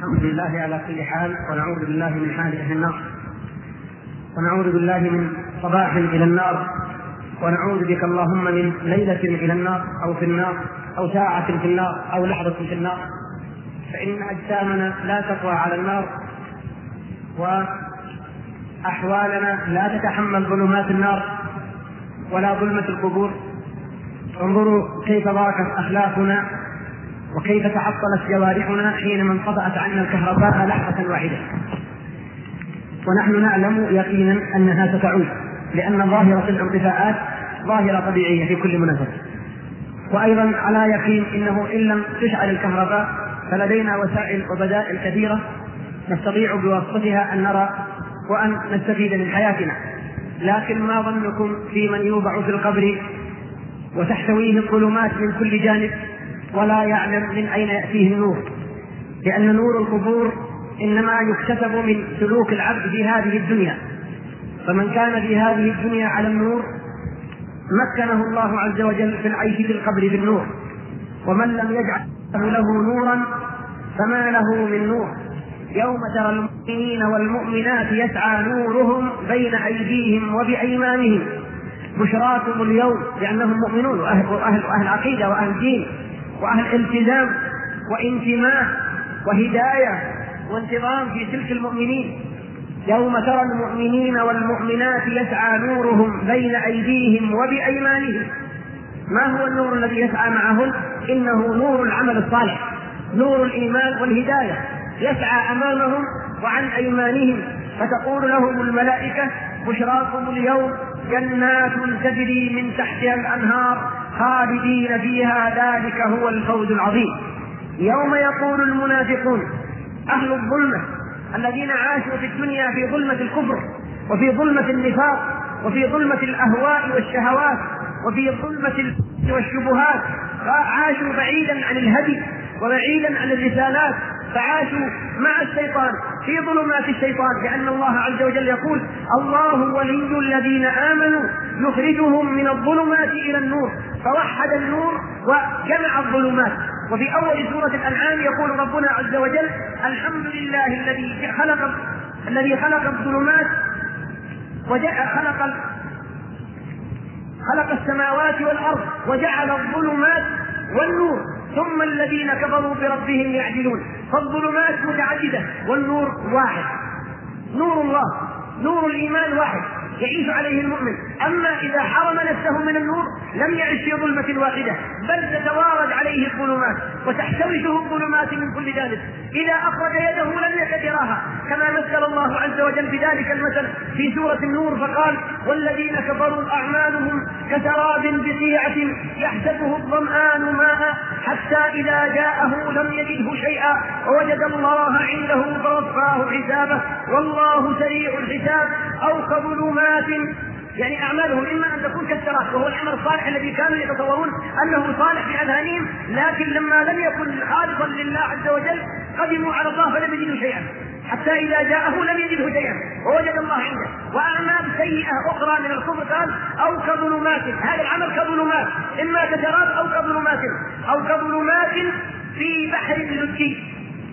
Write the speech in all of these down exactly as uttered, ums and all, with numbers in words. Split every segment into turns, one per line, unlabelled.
الحمد لله على كل حال، ونعوذ بالله من حال أهل النار، ونعوذ بالله من صباح إلى النار، ونعوذ بك اللهم من ليلة إلى النار أو في النار أو ساعة في النار أو لحظة في النار، فإن أجسامنا لا تقوى على النار، وأحوالنا لا تتحمل ظلمات النار ولا ظلمة القبور. انظروا كيف ضاقت أخلاقنا وكيف تعطلت جوارحنا حينما انقطعت عنا الكهرباء لحظة واحدة، ونحن نعلم يقينا أنها ستعود، لأن ظاهرة الانطفاءات ظاهرة طبيعية في كل مناسبة. وأيضا على يقين إنه إن لم تشعل الكهرباء فلدينا وسائل وبدائل كثيرة نستطيع بواسطتها أن نرى وأن نستفيد من حياتنا. لكن ما ظنكم في من يوضع في القبر وتحتويه الظلمات من كل جانب ولا يعلم من أين يأتيه النور؟ لأن نور القبور إنما يكتسب من سلوك العبد في هذه الدنيا، فمن كان في هذه الدنيا على النور مكنه الله عز وجل في العيش في القبر بالنور، ومن لم يجعل له نورا فما له من نور. يوم ترى المؤمنين والمؤمنات يسعى نورهم بين أيديهم وبأيمانهم بشراكم اليوم، لأنهم مؤمنون وأهل, وأهل, وأهل عقيدة وأهل دين وأهل التزام وانتماء وهداية وانتظام في تلك المؤمنين. يوم ترى المؤمنين والمؤمنات يسعى نورهم بين أيديهم وبأيمانهم. ما هو النور الذي يسعى معهم؟ إنه نور العمل الصالح، نور الإيمان والهداية، يسعى أمامهم وعن أيمانهم، فتقول لهم الملائكة بشراكم اليوم جنات تجري من تحتها الأنهار خالدين فيها ذلك هو الفوز العظيم. يوم يقول المنافقون أهل الظلمة الذين عاشوا في الدنيا في ظلمة الكفر وفي ظلمة النفاق وفي ظلمة الأهواء والشهوات وفي ظلمة والشبهات، عاشوا بعيدا عن الهدي وبعيدا عن الرسالات، فعاشوا مع الشيطان في ظلمات الشيطان، لأن الله عز وجل يقول الله ولي الذين آمنوا يخرجهم من الظلمات إلى النور، فوحد النور وجمع الظلمات. وفي أول سورة الأنعام يقول ربنا عز وجل الحمد لله الذي خلق الذي خلق الظلمات وخلق خلق السماوات والأرض وجعل الظلمات والنور ثم الذين كفروا بربهم يعدلون. فالظلمات متعددة والنور واحد، نور الله نور الإيمان واحد يعيش عليه المؤمن. أما إذا حرم نفسه من النور لم يعيش في ظلمة واحدة، بل تتوارد عليه الظلمات وتحتوشه الظلمات من كل جانب. إذا أخرج يده لم يكد يراها، كما مثل الله عز وجل بذلك المثل في سورة النور فقال والذين كفروا أعمالهم كسراب بقيعة يحسبه الظمآن ماء حتى إذا جاءه لم يجده شيئا ووجد الله عنده فوفاه حسابه والله سريع الحساب. أو كظلمات، يعني أعمالهم إما أن تكون كالسراب وهو العمل الصالح الذي كانوا يتصورون أنه صالح في أذهانهم، لكن لما لم يكن خالصا لله عز وجل قدموا على الله فلم يجدوا شيئا حتى إذا جاءه لم يجده شيئا ووجد الله عنده. وأعمال سيئة أخرى من الكفر قال أو كظلمات، هذا العمل كظلمات إما كسراب أو كظلمات أو كظلمات في بحر لجي.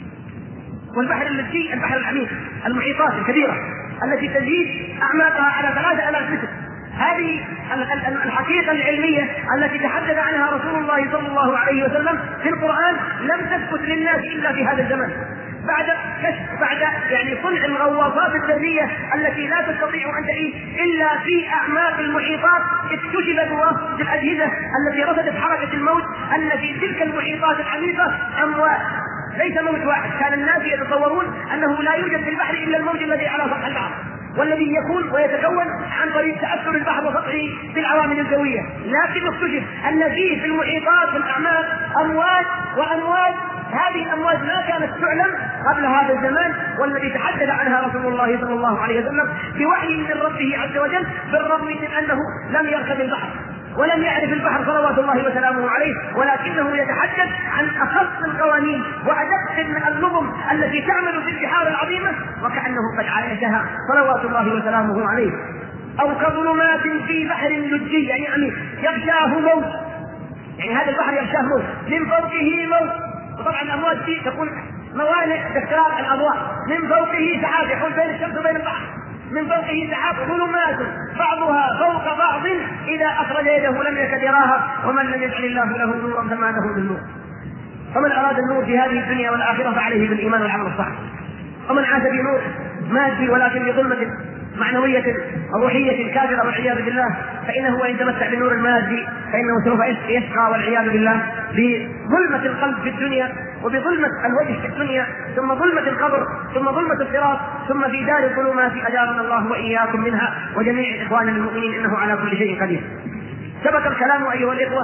والبحر اللجي البحر العميق، المحيطات الكبيرة التي تزيد أعماقها على ثلاثة آلاف متر. هذه الحقيقة العلمية التي تحدث عنها رسول الله صلى الله عليه وسلم في القرآن لم تثبت للناس إلا في هذا الزمان، بعد كشف بعد يعني صنع الغواصات الذرية التي لا تستطيع أن تعيش إلا في أعماق المحيطات. اكتشفت بواسطة الأجهزة التي رصدت حركة الموج أن في تلك المحيطات العميقة أمواج، ليس موج واحد. كان الناس يتصورون أنه لا يوجد في البحر إلا الموج الذي على سطح البحر والذي يكون ويتكون عن طريق تأثر البحر وسطحه بالعوامل الجوية، لكن اكتشف أن فيه في المحيطات في الأعماق أمواج وأمواج. هذه الأمواج ما كانت تعلم قبل هذا الزمان، والذي تحدث عنها رسول الله صلى الله عليه وسلم بوحي من ربه عز وجل، بالرغم من أنه لم يركب البحر ولم يعرف البحر صلوات الله وسلامه عليه، ولكنه يتحدث عن أخص القوانين وأدق النظم التي تعمل في البحار العظيمة وكأنه قد عايشها صلوات الله وسلامه عليه. أو كظلمات في بحر لجي، يعني عميق يغشاه موج، يعني هذا البحر يغشاه موج من فوقه موج، وطبعا الأمواج دي تكون موانع باختراق الاضواء، من فوقه سحاب يحول بين الشمس وبين البحر، من فوقه سحاب ظلمات بعضها فوق بعض اذا اخرج يده لم يكد يراها، ومن لم يجعل الله له نورا فما له من نور. فمن اراد النور في هذه الدنيا والاخره فعليه بالايمان والعمل الصالح. ومن عاش بنور مادي ولكن بظلمه معنويه روحيه كافره والعياذ بالله، فانه وان تمتع بالنور المادي فانه سوف يشقى والعياذ بالله بظلمه القلب في الدنيا، وبظلمه الوجه في الدنيا، ثم ظلمه القبر، ثم ظلمه الصراط، ثم في دار الظلمات اجارنا الله واياكم منها وجميع اخواننا المؤمنين، انه على كل شيء قدير. سبق الكلام ايها الاخوه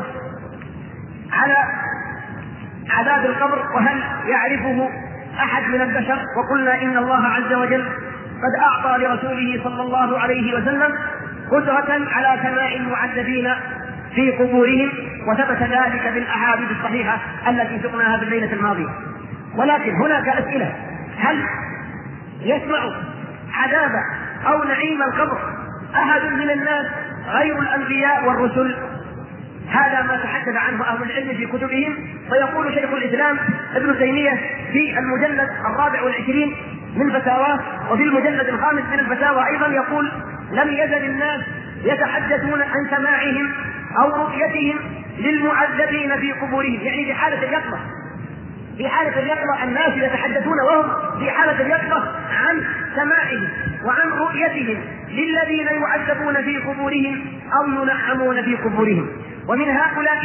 على عذاب القبر وهل يعرفه احد من البشر، وقلنا ان الله عز وجل قد اعطى لرسوله صلى الله عليه وسلم قدرة على سماع المعذبين في قبورهم، وثبت ذلك بالاحاديث الصحيحة التي سقناها بالليلة الماضية. ولكن هناك اسئلة: هل يسمع عذاب او نعيم القبر احد من الناس غير الانبياء والرسل؟ هذا ما تحدث عنه اهل العلم في كتبهم. فيقول شيخ الاسلام ابن تيمية في المجلد الرابع والعشرين من فتاواه، وفي المجلد الخامس من الفتاوى ايضا، يقول: لم يزل الناس يتحدثون عن سماعهم او رؤيتهم للمعذبين في قبورهم، يعني في حالة اليقظة. في حالة اليقظة الناس يتحدثون وهم في حالة اليقظة عن سماعهم وعن رؤيتهم للذين يعذبون في قبورهم او ينعمون في قبورهم. ومن هؤلاء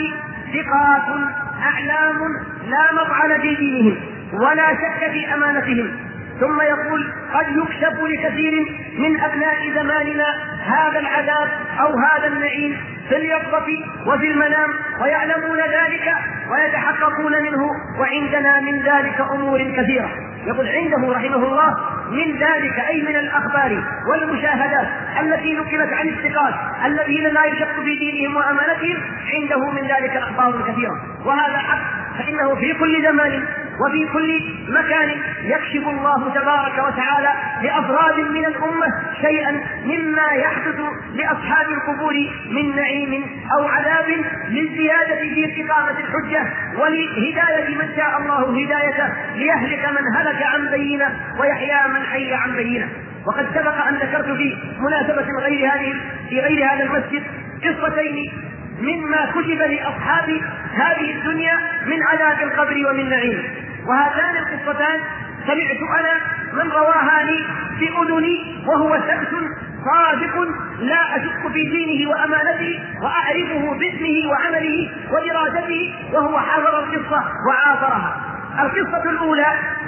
ثقات اعلام لا مطعن في دينهم ولا شك في امانتهم. ثم يقول: قد يكشف لكثير من ابناء زماننا هذا العذاب او هذا النعيم في اليقظة وفي المنام، ويعلمون ذلك ويتحققون منه، وعندنا من ذلك امور كثيرة. يقول عنده رحمه الله من ذلك أي من الأخبار والمشاهدات التي نقلت عن الثقات الذين لا يشك في دينهم وأمانتهم، عنده من ذلك أخبار كثيرة. وهذا حق، فإنه في كل زمان وفي كل مكان يكشف الله تبارك وتعالى لأفراد من الأمة شيئا مما يحدث لأصحاب القبور من نعيم أو عذاب، للزيادة في استقامة الحجة ولهداية من شاء الله هدايته، ليهلك من هلك عن بينه ويحيى من حي عن بينه. وقد سبق أن ذكرت في مناسبة غير هذه في غير هذا المسجد قصتين مما كتب لأصحاب هذه الدنيا من عذاب القبر ومن نعيم. وهاتان القصتان سمعت أنا من رواها لي بأذني، وهو شخص صادق لا أشك في دينه وأمانته، وأعرفه باسمه وعمله ودراسته، وهو حضر القصة وعاصرها. القصة الأولى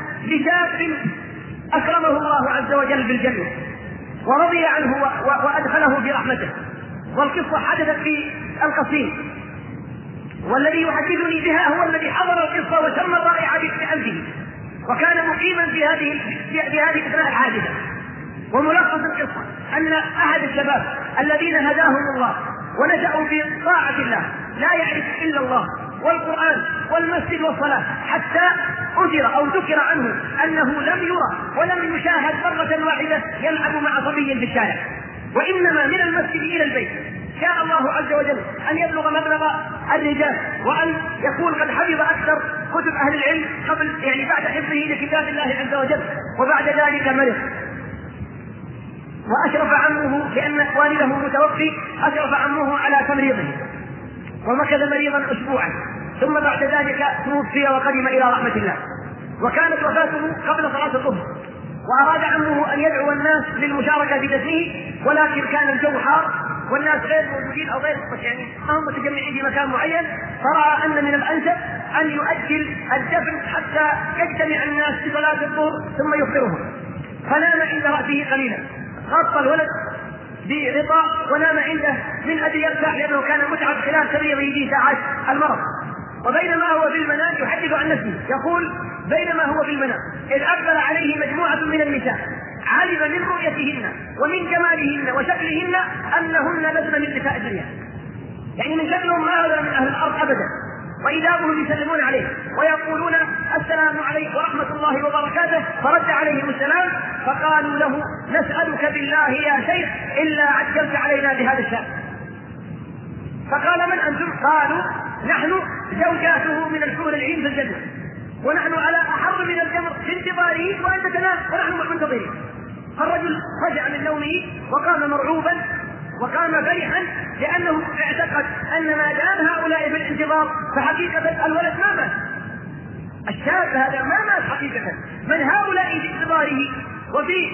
لشاب أكرمه الله عز وجل بالجنة ورضي عنه وأدخله برحمته. والقصة حدثت في القصيم، والذي يحدثني بها هو الذي حضر القصة وتم الرائعة بأنفه، وكان مقيما في هذه في هذه أثناء الحادثة. وملخص القصة أن أحد الشباب الذين هداهم الله ونشأوا في طاعة الله لا يعرف إلا الله والقرآن والمسجد والصلاة، حتى أثر أو ذكر عنه أنه لم يرى ولم يشاهد مرة واحدة يلعب مع صبي في الشارع، وإنما من المسجد إلى البيت. شاء الله عز وجل أن يبلغ مبلغ الرجال، وأن يكون قد حفظ أكثر كتب أهل العلم قبل يعني بعد حفظه لكتاب الله عز وجل، وبعد ذلك مرض وأشرف عمه لأن والده متوفي، أشرف عمه على تمريضه ومكث مريضا أسبوعا، ثم بعد ذلك توفي وقدم إلى رحمة الله. وكانت وفاته قبل صلاة الظهر، وأراد عمه أن يدعو الناس للمشاركة في دفنه، ولكن كان الجو حار والناس غير موجودين أو غير يعني ما هم متجمعين في مكان معين، فرأى أن من الأنسب أن يؤجل الدفن حتى يجتمع الناس في صلاة الظهر ثم يخبرهم. فنام عند رأسه قليلا، غطى الولد بغطاء ونام عنده من أجل يرتاح، لأنه كان متعب خلال تمريضه في ساعات المرض. وبينما هو في المنام يحدث عن نفسه يقول: بينما هو في المنام إذ أقبل عليه مجموعة من النساء، علم من رؤيتهن ومن جمالهن وشكلهن أنهن لسن من نساء الدنيا، يعني من شكلهم ما هذا من أهل الأرض أبدا. وإذا هم يسلمون عليه ويقولون: السلام عليكم ورحمة الله وبركاته، فرد عليهم السلام، فقالوا له: نسألك بالله يا شيخ إلا عجلت علينا بهذا الشأن. فقال: من أنتم؟ قالوا: نحن زوجاته من الحور العين في الجنة. ونحن على أحر من الجمر في انتظاره وأنت تنام ونحن منتظرين. الرجل رجع من نومه وقام مرعوبا وقام فرحا لأنه اعتقد أن ما دام هؤلاء في الانتظار فحقيقة الولد ما مات، الشاب هذا ما مات حقيقة، من هؤلاء في انتظاره وفي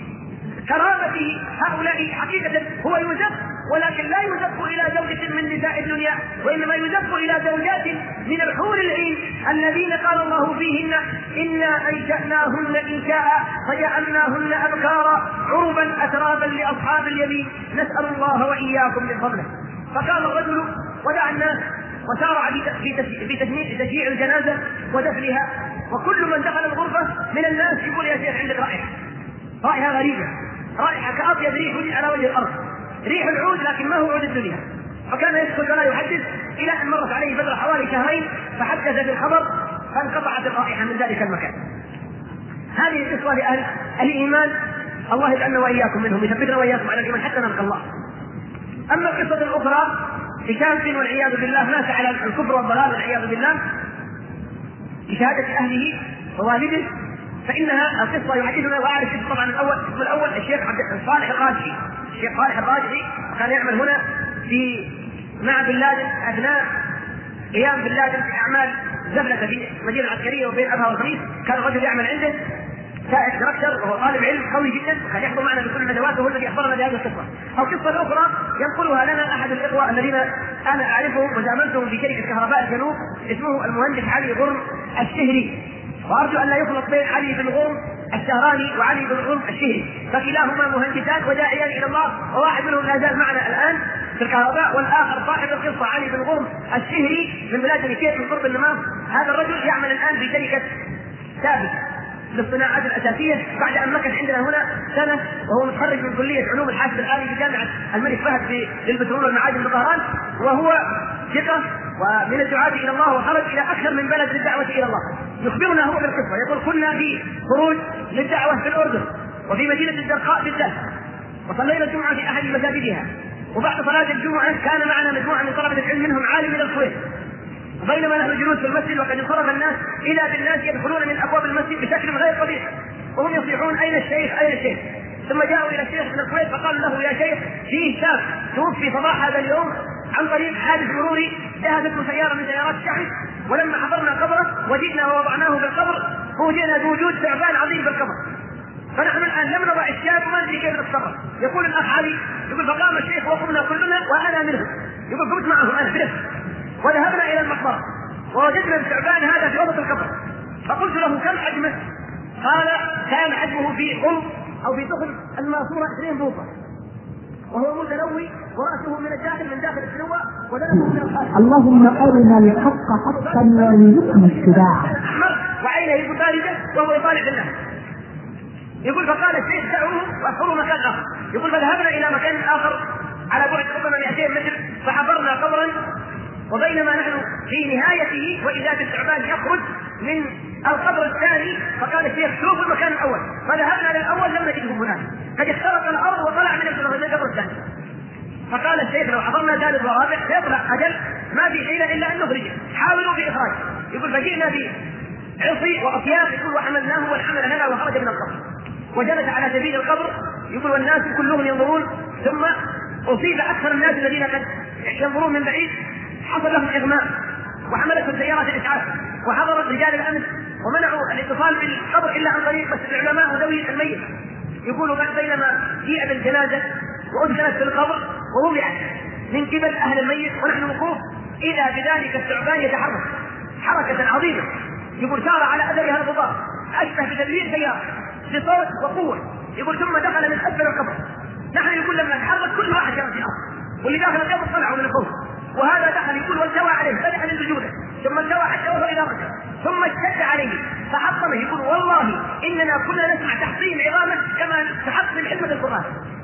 كرامته هؤلاء حقيقة هو يزف، ولكن لا يزف إلى زوجة من نساء الدنيا، وإنما يزف إلى زوجات من الحور العين الذين قال الله فيهن إنا أنشأناهن إنشاء فجعلناهن أبكارا عربا أترابا لأصحاب اليمين نسأل الله وإياكم من فضله. فقام الرجل ودعا الناس وسارع في تشييع الجنازة ودفنها، وكل من دخل الغرفة من الناس يقول يا شيخ عندك رائحة رائحة غريبة، رائحة كأطيب ريح وجد على وجه الأرض، ريح العود لكن ما هو عود الدنيا. فكان يسكت ولا يحدث إلى أن مرت عليه فترة حوالي شهرين فحدث بالخبر فانقطعت الرائحة من ذلك المكان. هذه القصة لأهل الإيمان، الله يجعلنا وإياكم منهم، يثبتنا وإياكم على الإيمان حتى نلقى الله. أما القصة الأخرى لشاب والعياذ بالله مات على الكفر والضلال والعياذ بالله بشهادة أهله ووالده، فإنها القصة يحدثنا، وأعرف طبعا الأول اسم الأول الشيخ عبد صالح الراجحي. الشيخ صالح الراجحي كان يعمل هنا في مع بن لادن أثناء قيام بن لادن بأعمال زبلة في المدينة العسكرية وبين أبها والخميس، كان الرجل يعمل عنده سائق دكتور وهو طالب علم قوي جدا، وكان يحضر معنا بكل الندوات وهو الذي أخبرنا بهذه القصة. القصة الأخرى ينقلها لنا أحد الإخوة الذين أنا أعرفهم وزاملتهم في شركة كهرباء الجنوب، اسمه المهندس علي غرم الشهري، وأرجو أن لا يخلط بين علي بن غرم الشهراني وعلي بن غرم الشهري، فكلاهما مهندسان وداعيان إلى الله، وواحد منهم لا زال معنا الآن في الكهرباء، والآخر صاحب القصة علي بن غرم الشهري من بلاد الكيت من قرب النماص. هذا الرجل يعمل الآن في شركة ثابت للصناعات الأساسية بعد أن مكث عندنا هنا سنة، وهو متخرج من كلية علوم الحاسب الآلي في جامعة الملك فهد للبترول والمعادن بطهران، وهو ثقة ومن الدعاة إلى الله، وخرج إلى أكثر من بلد للدعوة إلى الله. يخبرنا هو بالقصة، يقول كنا في خروج للدعوة في الأردن وفي مدينة الزرقاء بالذات، وصلينا الجمعة في أحد مساجدها، وبعد صلاة الجمعة كان معنا مجموعة من طلبة العلم منهم عالم من الكويت، وبينما نحن جلوس في المسجد وقد انصرف الناس إذا بالناس يدخلون من أبواب المسجد بشكل غير طبيعي وهم يصيحون أين الشيخ أين الشيخ، ثم جاءوا إلى الشيخ من الكويت فقال له يا شيخ فيه شاب توفي صباح هذا اليوم عن طريق حادث مروري ذهبت سيارة من سيارات الشعب، ولما حضرنا قبره وجئنا ووضعناه بالقبر فوجئنا بوجود ثعبان عظيم بالقبر، فنحن الآن لم نضع الشاب وما ندري كيف نتصرف. يقول الأخ علي يقول فقام الشيخ وقمنا كلنا وأنا منهم، يقول قمت معه أنا بنفسي وذهبنا إلى المقبرة ووجدنا الثعبان هذا في وسط القبر، فقلت له كم حجمه؟ قال كان حجمه في قلب أو في تخم الماسورة عشرين بوصة، وهو متلوي ورأسه من الداخل من داخل السلوى وذنبه من الخارج.
اللهم أرنا الحق حقا وارزقنا اتباعه.
وعينه باردة وهو يطالع في الناس. يقول فقال الشيخ دعوه واحفروا مكان آخر. يقول فذهبنا إلى مكان آخر على بعد ربما مئتين متر فحفرنا قبرا، وبينما نحن في نهايته وإذا بالثعبان يخرج من القبر الثاني، فقال الشيخ شوفوا المكان الأول، فذهبنا للأول لم نجده هناك، قد اخترق الأرض وطلع من القبر الثاني. فقال الشيخ لو حضرنا ثالث ورابع سيطلع أجل ما في حيلة إلا أن نخرجه، حاولوا في إخراجه. يقول فجئنا بعصي وأطياف يقول وحملناه والحمل لنا وخرج من القبر وجلس على سبيل القبر. يقول والناس كلهم ينظرون، ثم أصيب أكثر الناس الذين قد ينظرون من بعيد حصل لهم إغماء وحملتهم سيارات الإسعاف وحضرت رجال الأمن ومنعوا الاتصال بالقبر إلا عن طريق بس العلماء وذوي الميت. يقولوا بينما جيء بالجنازة وأدخلت في القبر ووضعت من قبل أهل الميت ونحن وقوف إذا بذلك الثعبان يتحرك حركة عظيمة، يقول سار على أثرها الغبار أشبه بتدوير سيارة بصوت وقوة. يقول ثم دخل من أسفل القبر، نحن يقول لما نتحرك كل واحد كان في الأرض واللي داخل القبر طلعوا من الفوق، وهذا دخل يقول والتوى عليه بدأ من سجوده ثم التوى حتى وصل إلى ركبه ثم اشتد عليه فحطمه. يقول والله إننا كنا نسمع تحطيم عظامه كما تحطم حلمة القرآن.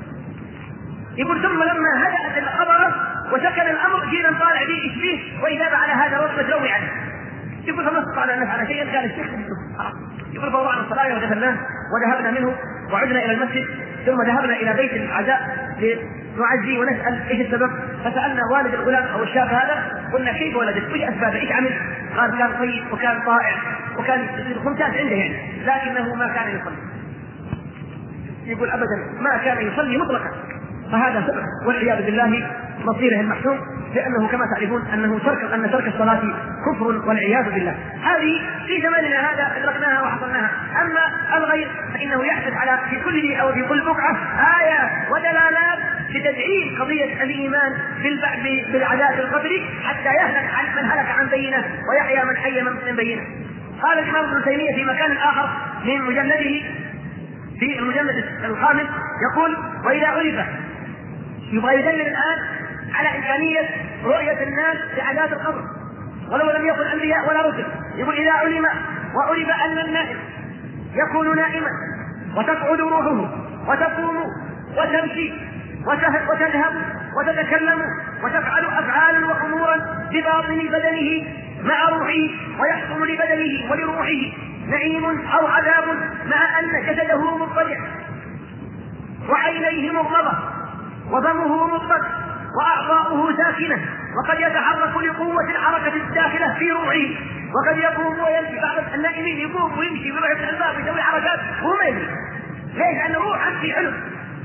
يقول ثم لما هدأت الخبر وسكن الأمر جينا نطالع به إيش فيه وإذا على هذا رد متلوي عنه. يقول فما استطعنا أن نفعل شيئا. قال الشيخ يقول فوضعنا الصلاة ودفناه وذهبنا منه وعدنا إلى المسجد، ثم ذهبنا إلى بيت العزاء لنعزي ونسأل إيش السبب. فسألنا والد الغلام أو الشاب هذا قلنا كيف ولدت؟ إيش أسبابه؟ إيش عمل؟ قال كان طيب وكان طائع وكان الخمسات عنده يعني، لكنه ما كان يصلي. يقول أبدا ما كان يصلي مطلقا، فهذا سبب والعياذ بالله مصيره المحتوم، لأنه كما تعرفون أنه ترك أن ترك الصلاة كفر والعياذ بالله. هذه في زماننا هذا أدركناها وحصلناها. أما الغير فإنه يحدث على في كل دين أو في كل بقعة آيات ودلالات لتدعيم قضية الإيمان بالعذاب القبري حتى يهلك عن من هلك عن بينه ويحيى من حي من بينه. قال الإمام ابن تيمية في مكان آخر من مجلده في المجلد الخامس يقول: وإذا عرف، يبغى يدلل الآن على إمكانية رؤية الناس لعذاب القبر ولو لم يكن أنبياء ولا رسل. يقول: إذا علم وعرف أن النائم يكون نائما وتقعد روحه وتقوم وتمشي وتذهب وتتكلم وتفعل أفعالا وأمورا بباطن بدنه مع روحه، ويحصل لبدنه ولروحه نعيم أو عذاب مع أن جسده مضطجع وعينيه مغمضة وفمه مضطجع وأعضاؤه ساكنة، وقد يتحرك لقوة الحركة الداخلة في روحه، وقد يقوم ويمشي. بعض النائمين يقوم ويمشي ويروح في الباب ويسوي حركات وهو ما يدري. ليش؟ لأن روحه في علم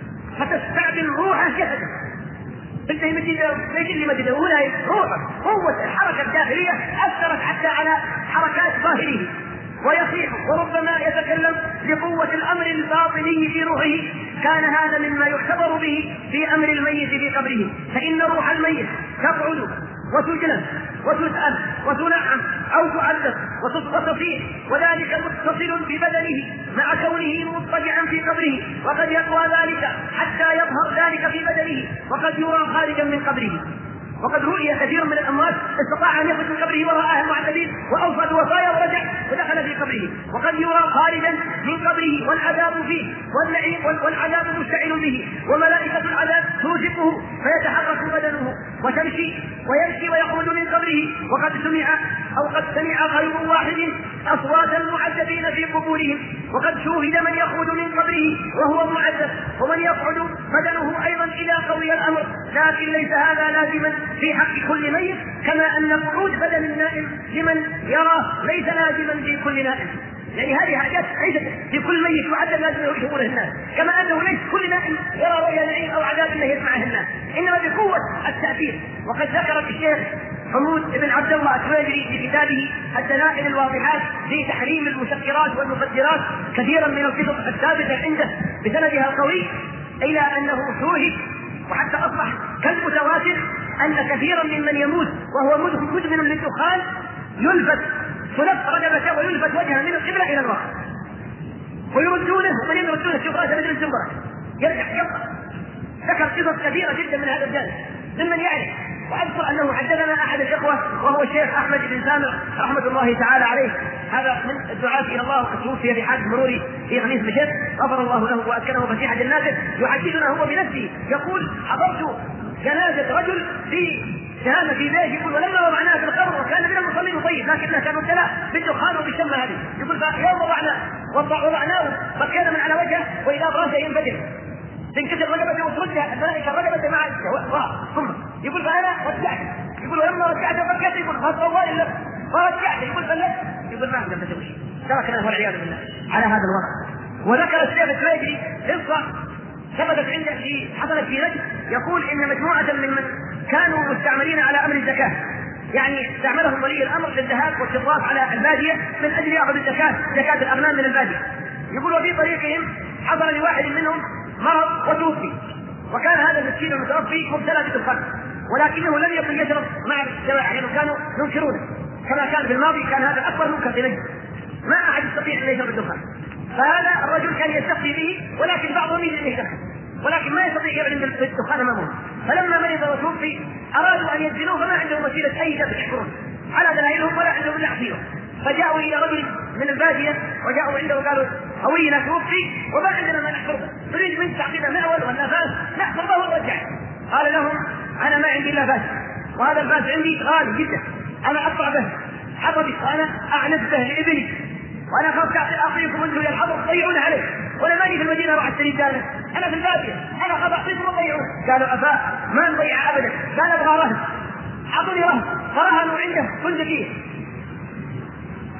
فتستعمل روحه جسده. انت ليش اللي مدده هنا روحه قوة الحركة الداخلية أثرت حتى على حركات ظاهره، ويصيح وربما يتكلم لقوة الأمر الباطني في روحه. كان هذا مما يعتبر به في أمر الميت في قبره، فإن روح الميت تقعد وتجلس وتسأل وتنعم أو تعذب وتصيح، وذلك متصل ببدنه مع كونه مضطجعا في قبره، وقد يقوى ذلك حتى يظهر ذلك في بدنه، وقد يرى خارجا من قبره. وقد رؤي كثير من الأموات استطاع أن يخرج من قبره ورآه المعذبين وأوفى الوصايا ورجع ودخل في قبره، وقد يرى خارجا من قبره والعذاب فيه والنعيم والعذاب مشتعل به، وملائكة العذاب توجبه فيتحرك بدنه وتمشي ويمشي ويخرج من قبره. وقد سمع أو قد سمع غير واحد أصوات المعذبين في قبورهم، وقد شوهد من يخرج من قبره وهو معذب، ومن يقعد بدنه أيضا إذا قوي الأمر، لكن ليس هذا لازما في حق كل ميت، كما أن قعود بدن النائم لمن يراه ليس لازما في كل نائم. يعني هذه حاجات ليست في كل ميت معدل لازم يشوفونه الناس، كما أنه ليس كل نائم يرى رؤيا نعيم أو عذاب أنه يسمعه الناس، إنما بقوة التأثير. وقد ذكر الشيخ حمود بن عبد الله التواجري في كتابه الدلائل الواضحات في تحريم المسكرات والمخدرات كثيرا من القصص الثابتة عنده بسندها القوي، إلى أنه شوهد وحتى أصبح كالمتواتر أن كثيرا ممن يموت وهو مدمن للدخان يلفت تلف رجبته ويلفت وجهه من القبلة إلى الوقت، ويردونه ومن يردونه الشفرات مثل الزنبرة يرجع يبقى. ذكر قصص كثيرة جدا من هذا الجانب ممن يعرف. وأذكر أنه حدثنا أحد الإخوة وهو الشيخ أحمد بن سامع رحمة الله تعالى عليه، هذا من الدعاة إلى الله وقد توفي في حادث مروري في خميس مشيط غفر الله له وأسكنه فسيح جناته. يحدثنا هو بنفسه يقول: حضرت جنازة رجل في شهامة في بيت، يقول: ولما وضعناها في القبر وكان من المصلين طيب لكنه كان مبتلى بالدخان وبالشمة هذه. يقول: فيوم وضعنا وضعناه فكان من على وجهه وإذا براسه ينفجر تنكسر رقبته وتردها الملائكة الرقبة مع الجواب ثم يقول: فأنا رجعت. يقول: ولما رجعت فكت. يقول: فصل الله إلا فرجعت. يقول: فلت. يقول: ما أقدر تسوي تركنا والعياذ بالله على هذا الوضع. وذكر الشيخ التواجري قصة ثبتت عنده في حصلت في نجد، يقول إن مجموعة من من كانوا مستعملين على أمر الزكاة، يعني استعملهم ولي الأمر للذهاب والشراف على البادية من أجل يأخذ الزكاة زكاة الأغنام من البادية. يقول: وفي طريقهم حصل لواحد منهم مرض وتوفي، وكان هذا المسكين المتوفي مبتلى بالدخان، ولكنه لم يكن يشرب مع الجماعة لأنهم كانوا ينكرونه كما كان في الماضي. كان هذا أكبر منكر في نجد، ما أحد يستطيع أن يشرب الدخان. فهذا الرجل كان يستخفي به، ولكن بعضهم يجب أن يشرب، ولكن ما يستطيع يعلن بالدخان أمامه. فلما مرض وتوفي أرادوا أن يدفنوه فما عندهم وسيلة أي دفع يحفرون على دلائلهم ولا عندهم إلا عصيره، فجاءوا إلى رجل من البادية وجاءوا عنده وقالوا: هوينا توفي وما عندنا ما نحفظه، نريد منك تعطينا معول ولا فاس نحفظه ونرجع. قال لهم: أنا ما عندي إلا فاس، وهذا الفاس عندي غالي جدا، أنا أقطع به حطبي وأنا أعنف به لإبلي، وأنا خاف أعطيكم أنتم إلى الحضر تضيعون عليه، وأنا ماني في المدينة أروح أشتري دارة، أنا في البادية، أنا خاف أعطيكم وتضيعون. قالوا: أبا ما نضيع أبدا، لا نبغى رهن، أعطوني رهن. فرهنوا عنده بندقية،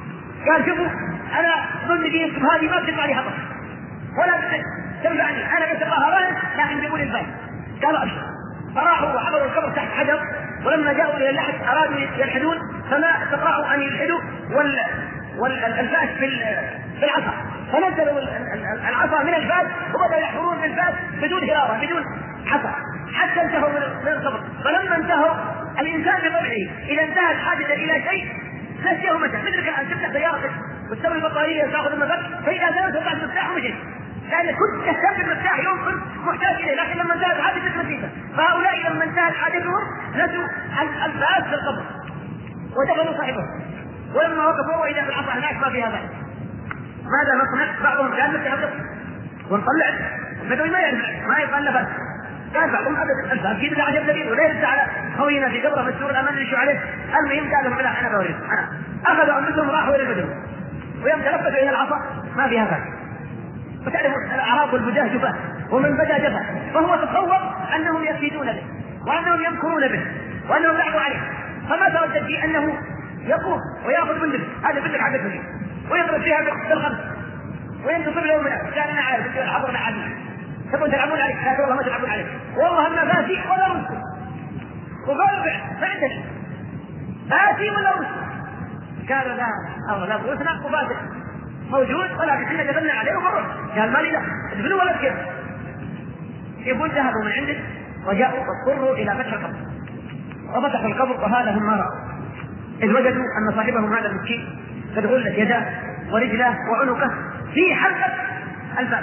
قال شوفوا انا ظن دينكم هذه ما بتطلع لي حطب ولا تنفعني، انا بس الله رهن لكن بيقول الفاي. قالوا ابشر. فراحوا وعبروا القبر تحت حجر، ولما جاءوا الى اللحد ارادوا يلحدون فما استطاعوا ان يلحدوا وال والفاس في العصا، فنزلوا العصا من الفاس وبدأوا يحفرون بالفاس بدون هرارة بدون عصا حتى انتهوا من القبر. فلما انتهوا الانسان بطبعه اذا انتهت حاجه الى شيء نسيه متى، مثلك الان تفتح سيارتك وتسوي البطاريه وتاخذ المفك، فاذا زالت تطلع المفتاح ومشيت لان كنت تهتم بالمفتاح يوم كنت محتاج اليه، لكن لما انتهت حاجتك نسيته. فهؤلاء لما انتهت حاجتهم نسوا الفاس في القبر ودفنوا صاحبهم، ولما وقفوا واذا بالعصا هناك ما فيها بأس. ماذا نصنع؟ بعضهم كان نتحدث ونطلع بدوي ما يعرف ما يقال له بس، كان بعضهم ابدا الفاس كيف عجب دليل ولا يرد على خوينا في قبره مسرور الامان يشوا عليه. المهم قال لهم لا انا بوريك، انا اخذوا انفسهم راحوا الى البدو ويوم تلفتوا الى العصا ما فيها بأس. وتعرف الاعراب والبداه جفاه ومن بدا جفا، فهو تصور انهم يكيدون به وانهم يمكرون به وانهم لعبوا عليه، فما تردد في انه يقوم وياخذ بندق هذا بندق حقته فيه ويضرب فيها بالخمس وينتصب له من كان انا عارف انت الحضر معنا تبون تلعبون عليك، لكن والله ما تلعبون عليك والله ما فاتي ولا رسل. وقالوا ما عندك فاتي ولا رسل، قالوا لا الله لا رسلنا وفاتح موجود ولكن احنا جبلنا عليه ومرر. قال ما لي لا ادخلوا ولا كيف يقول ذهبوا من عنده وجاءوا واضطروا الى فتح القبر وفتحوا القبر وهذا هم ما راوا، إذ وجدوا أن صاحبهم هذا المسكين قد غلت يداه ورجله وعنقه في حلقة الفاس،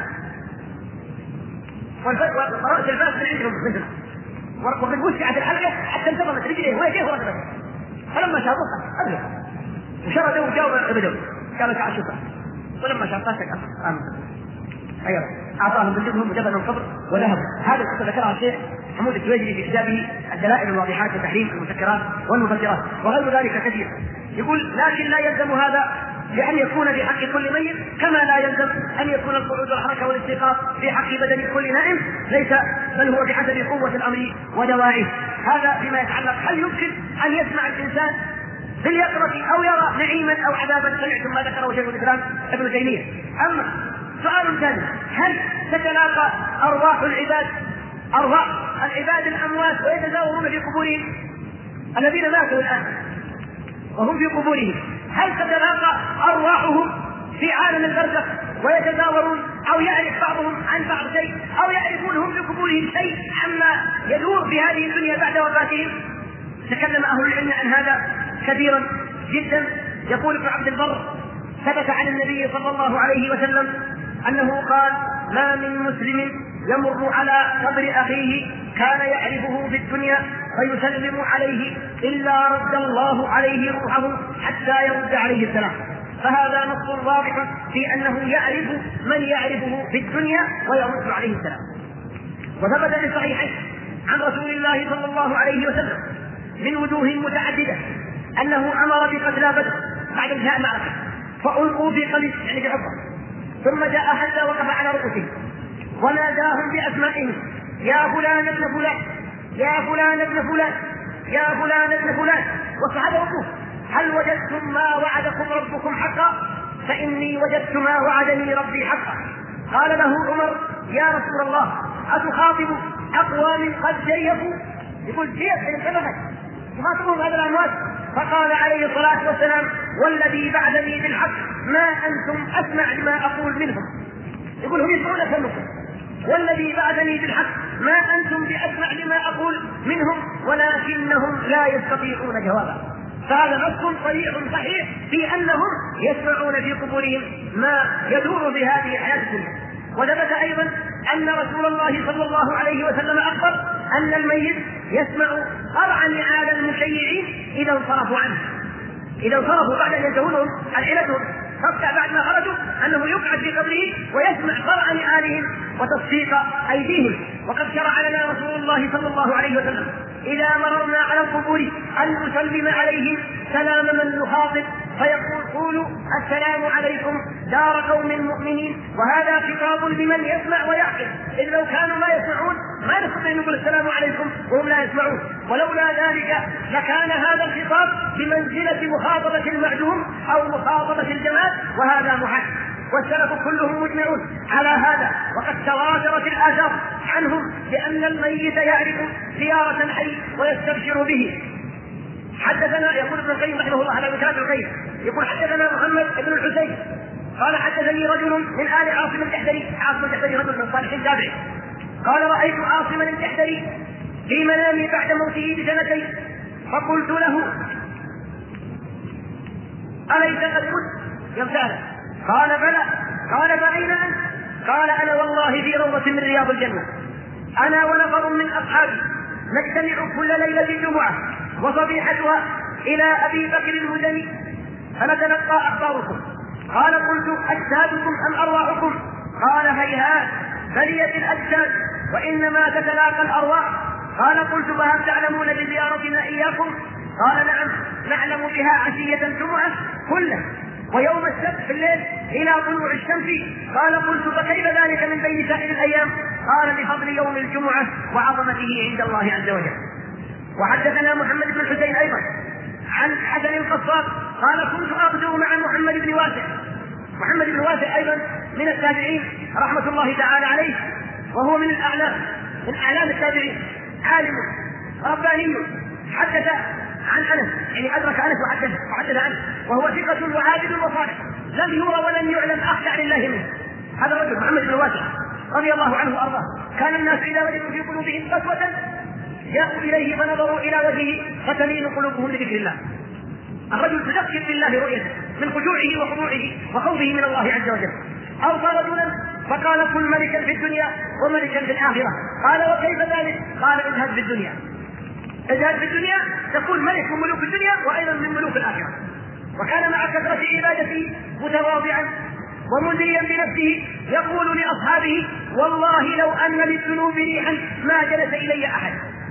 ورأس الفاس من عندهم مثله، وقد وسعت الحلقة حتى انتظمت رجليه ويديه ورجله. فلما شافوه أبلغ وشردوا وجاءوا بدوا قالوا تعال شوفها، ولما شافاتك آمن أيضا أعطاهم بندقهم ودفنوا القبر وذهبوا. هذا القصة ذكرها الشيخ حمود السويجري في كتابه الدلائل الواضحات لتحريم المسكرات والمخدرات وغير ذلك كثير. يقول لكن لا يلزم هذا بأن يكون في حق كل ميت، كما لا يلزم أن يكون القعود والحركة والاستيقاظ في حق بدن كل نائم، ليس بل هو بحسب قوة الأمر ودواعيه. هذا فيما يتعلق هل يمكن أن يسمع الإنسان باليقظة أو يرى نعيما أو عذابا. سمعتم ما ذكره شيخ الإسلام ابن تيمية. أما سؤال ثاني، هل تتلاقى أرواح العباد أرواح العباد الأموات ويتزاورون في قبورهم الذين ماتوا الآن وهم في قبورهم، هل تتلاقى أرواحهم في عالم البرزخ ويتزاورون أو يعرف بعضهم عن بعض شيء أو يعرفون هم في قبورهم شيء عما يدور في هذه الدنيا بعد وفاتهم؟ تكلم أهل العلم عن هذا كثيرا جدا. يقول ابن عبد البر ثبت عن النبي صلى الله عليه وسلم أنه قال ما من مسلم يمر على قبر أخيه كان يعرفه في الدنيا فيسلم عليه إلا رد الله عليه روحه حتى يرد عليه السلام. فهذا نص واضح في أنه يعرف من يعرفه في الدنيا ويرد عليه السلام. وثبت في الصحيحين عن رسول الله صلى الله عليه وسلم من وجوه متعددة أنه أمر بقتلى بدر بعد انتهاء المعركة فألقوا في قليل يعني في عبر، ثم جاء حتى وقف على رؤوسهم وناداهم بأسمائهم يا فلان ابن فلان يا فلان ابن فلان يا فلان ابن فلان. والصحابة وقفوا هل وجدتم ما وعدكم ربكم حقا؟ فإني وجدت ما وعدني ربي حقا. قال له عمر يا رسول الله أتخاطب أقوام قد جيفوا؟ يقول جيف إن سببت تخاطبهم هذا الأموات. فقال عليه الصلاة والسلام والذي بعدني بالحق ما أنتم أسمع لما أقول منهم. يقول هم يسمعون كلكم، والذي بعدني بالحق ما أنتم بأسمع لما أقول منهم ولكنهم لا يستطيعون جوابا. فهذا نص صريح صحيح في أنهم يسمعون في قبورهم ما يدور في هذه الحياة الدنيا. وثبت أيضا أن رسول الله صلى الله عليه وسلم أخبر أن الميت يسمع قرع نعال المشيعين إذا انصرفوا عنه، إذا انصرفوا بعد أن ينتهونهم العلتهم فابتع بعد ما خرجوا أنه يقعد في قبره ويسمع قرع نعالهم وتصفيق أيديهم. وقد شرع لنا رسول الله صلى الله عليه وسلم إذا مررنا على القبور أن نسلم عليهم سلام من نخاطب فيقول قولوا السلام عليكم دار قوم مؤمنين. وهذا خطاب لمن يسمع ويعقل، إذ لو كانوا لا يسمعون ما نستطيع أن نقول السلام عليكم وهم لا يسمعون. ولولا ذلك لكان هذا الخطاب بمنزلة مخاطبة المعدوم أو مخاطبة الجماد، وهذا محال. والسلف كلهم مجمعون على هذا، وقد تواترت الآثار عنهم بأن الميت يعرف زيارة الحي ويستبشر به. حدثنا، يقول ابن القيم رحمه الله على كتاب القيم، يقول حدثنا محمد بن الحسين قال حدثني رجل من آل عاصم الجحدري، عاصم الجحدري رجل من صالح التابعين، قال رأيت عاصما الجحدري في منامي بعد موته بسنتين، فقلت له أليس قد مت؟ يمتاز. قال بلى. قال فأين أنت؟ قال أنا والله في روضة من رياض الجنة، أنا ونفر من أصحابي نجتمع كل ليلة جمعة وصبيحتها إلى أبي بكر المزني فنتلقى أخباركم. قال قلت أجسادكم أم أرواحكم؟ قال هيهات، بليت الأجساد وإنما تتلاقى الأرواح. قال قلت فهل تعلمون بزيارتنا إياكم؟ قال نعم، نعلم بها عشية الجمعة كله ويوم السبت في الليل إلى طلوع الشمس. قال قلت فكيف ذلك من بين سائر الأيام؟ قال بفضل يوم الجمعة وعظمته عند الله عز وجل. وحدثنا محمد بن الحسين أيضا عن حسن القصاب قال كنت أغزو مع محمد بن واسع. محمد بن واسع أيضا من التابعين رحمة الله تعالى عليه، وهو من الأعلام من أعلام التابعين، عالم رباني، حدث عن أنس، يعني أدرك أنس وحدث وحدث عنه، وهو ثقة وعابد وصالح لم يرى ولم يعلم أخشع لله منه. هذا الرجل محمد بن واسع رضي الله عنه وأرضاه، كان الناس إذا وجدوا في قلوبهم قسوة جاءوا إليه فنظروا إلى وجهه فتلين قلوبهم لذكر الله. الرجل تذكر بالله رؤيته من خشوعه وخضوعه وخوفه من الله عز وجل. أوصى رجلا فقال كن ملكا في الدنيا وملكا في الآخرة. قال وكيف ذلك؟ قال اذهب في الدنيا، اذهب في الدنيا تكون ملك من ملوك الدنيا وأيضا من ملوك الآخرة. وكان مع كثرة عبادته متواضعا ومدريا بنفسه يقول لأصحابه والله لو أن للذنوب ريحا ما جلس إلي أحد.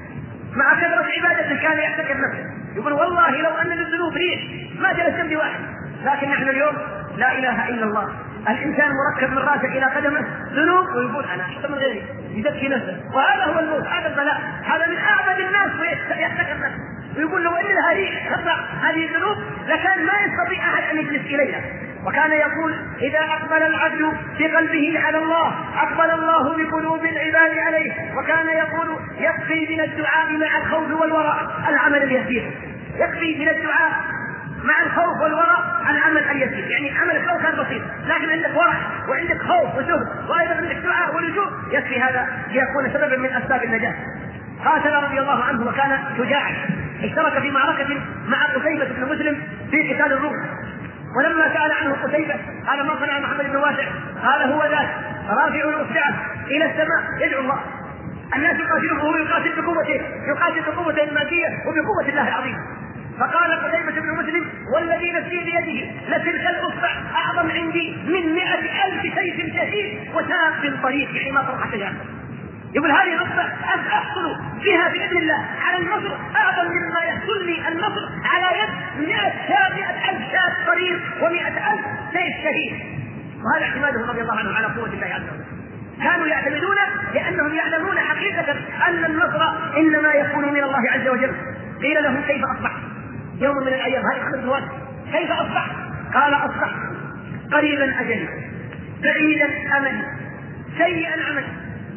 مع كثرة عبادته كان يحتكر نفسه، يقول والله لو أن للذنوب ريح ما جلس جنبي واحد. لكن نحن اليوم لا إله إلا الله، الإنسان مركب من راسه إلى قدمه ذنوب ويقول أنا أحسن من غيري، يزكي نفسه، وهذا هو الموت، هذا البلاء، هذا من أعبد الناس ويحتكر نفسه، ويقول لو أن لها ريح تطلع هذه الذنوب لكان ما يستطيع أحد أن يجلس إليها. وكان يقول إذا أقبل العبد بقلبه على الله أقبل الله بقلوب العباد عليه. وكان يقول يكفي من الدعاء مع الخوف والوراء العمل اليسير، يكفي من الدعاء مع الخوف والوراء العمل اليسير، يعني عملك لو كان بسيط لكن عندك ورع وعندك خوف وزهد وأيضا عندك دعاء ولجوء يكفي هذا ليكون سببا من أسباب النجاة. قاتل رضي الله عنه وكان شجاعا، اشترك في معركة مع قتيبة بن مسلم في قتال الروم، ولما سأل عنه قتيبة قال ما صنع محمد بن واسع؟ قال هو ذات رافع أصبعه إلى السماء يدعو الله، الناس يقاتلون وهو يقاتل بقوته، يقاتل بقوته المادية وبقوة الله العظيم. فقال قتيبة بن مسلم والذي نفسي بيده لتلك الأصبع أعظم عندي من مئة ألف سيف شهيد وساق طريق، يعني ما فرح شجاعة. يقول هذه الأصبع أحصل فيها بإذن الله على النصر أعظم مما يحصل لي النصر على يد مئة مئة ألف شاب طريق ومئة ألف سيف شهيد. وهذا اعتماده رضي الله عنه على قوة الله عز وجل. كانوا يعتمدون لأنهم يعلمون حقيقة أن النصر إنما يكون من الله عز وجل. قيل لهم كيف أصبحت يوم من الأيام، هذه خمس نوات، كيف أصبحت؟ قال أصبحت قريبا أجلي بعيدا أملي سيئا عملي.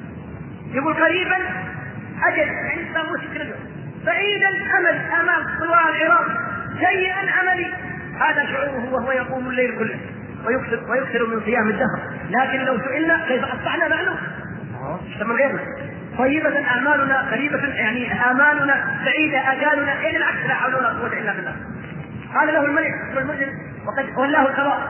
يقول قريبا أجل يعني ساموس كرده، بعيدا أمل أمام طوال العراق، سيئا عملي. هذا شعوره وهو يقوم الليل كله ويكثر, ويكثر من صيام الدهر. لكن لو سئلنا كيف أصبحنا نحن من غيرنا طيبة أعمالنا قريبة، يعني آمالنا بعيدة آجالنا إلى العكس، لا حول ولا قوة إلا بالله. قال له الملك بن المنذر وقد ولاه القضاء،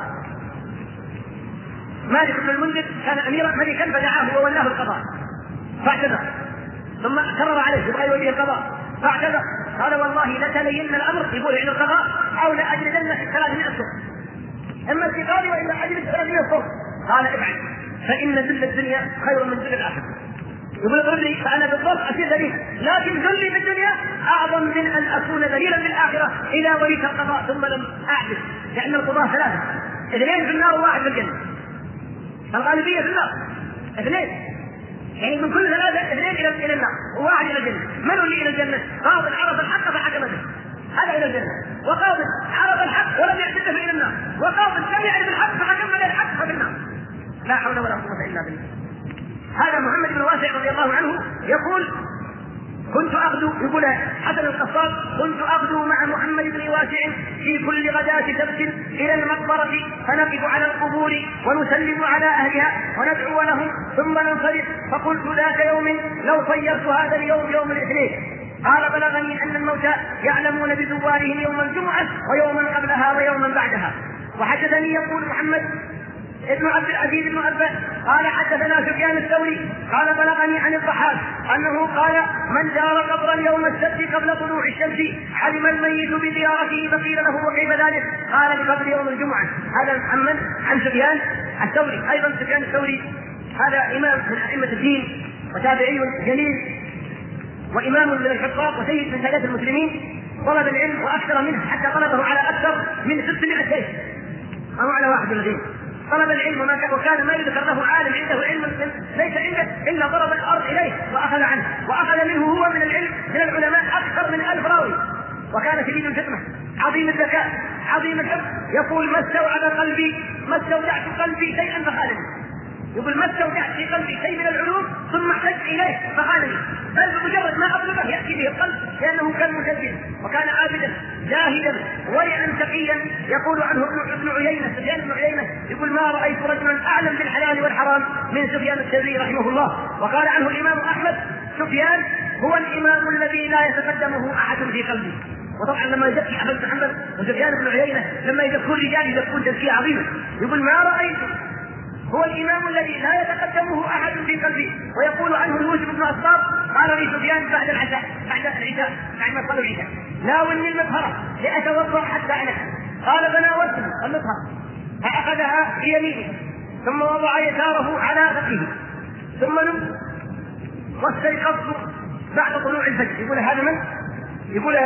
مالك بن المنذر كان أميرا ملكا فدعاه وولاه القضاء فاعتذر، ثم كرر عليه يبغى يوليه القضاء فاعتذر. قال والله لتلين الأمر يقول عند القضاء أو لأجلدن ثلاثمائة صوت، أما استقالي وإلا أجلد ثلاثمائة صوت. قال افعل فإن ذل الدنيا خير من ذل الآخرة. يقول اضرب لي فأنا بالضبط أصير ذليل، لكن ذلي في الدنيا أعظم من أن أكون ذليلا في الآخرة إذا وليت القضاء ثم لم أعدل، لأن القضاء ثلاثة، اثنين في النار وواحد في الجنة. الغالبية في النار اثنين، يعني من كل ثلاثة اثنين إلى النار وواحد إلى الجنة. من اللي إلى الجنة؟ قاض عرف الحق فحكم به، هذا إلى الجنة، وقاض عرف الحق ولم يعتد إلى النار، وقاض لم يعرف الحق فحكم على الحق ففي النار. لا حول ولا قوة إلا بالله. هذا محمد بن واسع رضي الله عنه يقول: كنت أغدو، يقول حسن القصاب: كنت أغدو مع محمد بن واسع في كل غداة سبت إلى المقبرة فنقف على القبور ونسلم على أهلها وندعو لهم ثم ننصرف، فقلت ذاك يوم لو صيرت هذا اليوم يوم الاثنين. قال: بلغني أن الموتى يعلمون بزوارهم يوم الجمعة ويوما قبلها ويوما بعدها. وحدثني يقول محمد ابن عبد العزيز بن عباس قال: حدثنا سفيان الثوري قال: بلغني عن الضحاك أنه قال: من زار قبرا يوم السبت قبل طلوع الشمس علم الميت بزيارته فقيل له: وكيف ذلك؟ قال: بقبل يوم الجمعة. هذا محمد عن سفيان الثوري. أيضا سفيان الثوري هذا إمام من أئمة الدين وتابعي جليل وإمام من الحفاظ وسيد من سادات المسلمين، طلب العلم وأكثر منه حتى طلبه على أكثر من ستمائة شيخ أو على واحد الغير. طلب العلم وكان ما يذكر له عالم عنده علم ليس عنده إلا ضرب الأرض إليه وأخذ عنه، وأخذ منه هو من العلم من العلماء أكثر من ألف راوي، وكان شديد الفطنة عظيم الذكاء عظيم الحفظ. يقول: ما استوعب قلبي ما استودعت قلبي شيئا فخالني. يقول: ما استودعت في قلبي شيء من العلوم ثم احتجت إليه فخالني، بل بمجرد ما أطلبه يأتي به القلب، لأنه كان مسجد وكان عابدا جاهدا ورعا تقيا. يقول عنه ابن عيينة سفيان بن عيينة يقول: ما رأيت رجلا أعلم بالحلال والحرام من سفيان الثوري رحمه الله. وقال عنه الإمام أحمد: سفيان هو الإمام الذي لا يتقدمه أحد في قلبه. وطبعا لما يذكر أحمد بن حنبل وسفيان بن عيينة لما يذكر رجال يذكرون تزكية عظيمة، يقول: ما رأيت هو الإمام الذي لا يتقدمه أحد في قلبه. ويقول عنه يوسف بن أسباط قال لي سفيان بعد العشاء بعد العشاء بعد ما صلوا العشاء: ناولني المطهرة لأتوضأ حتى أنام. قال: فناولته المطهرة فأخذها بيمينه ثم وضع يساره على فخذه ثم نمت واستيقظت بعد طلوع الفجر. يقول هذا من؟ يقول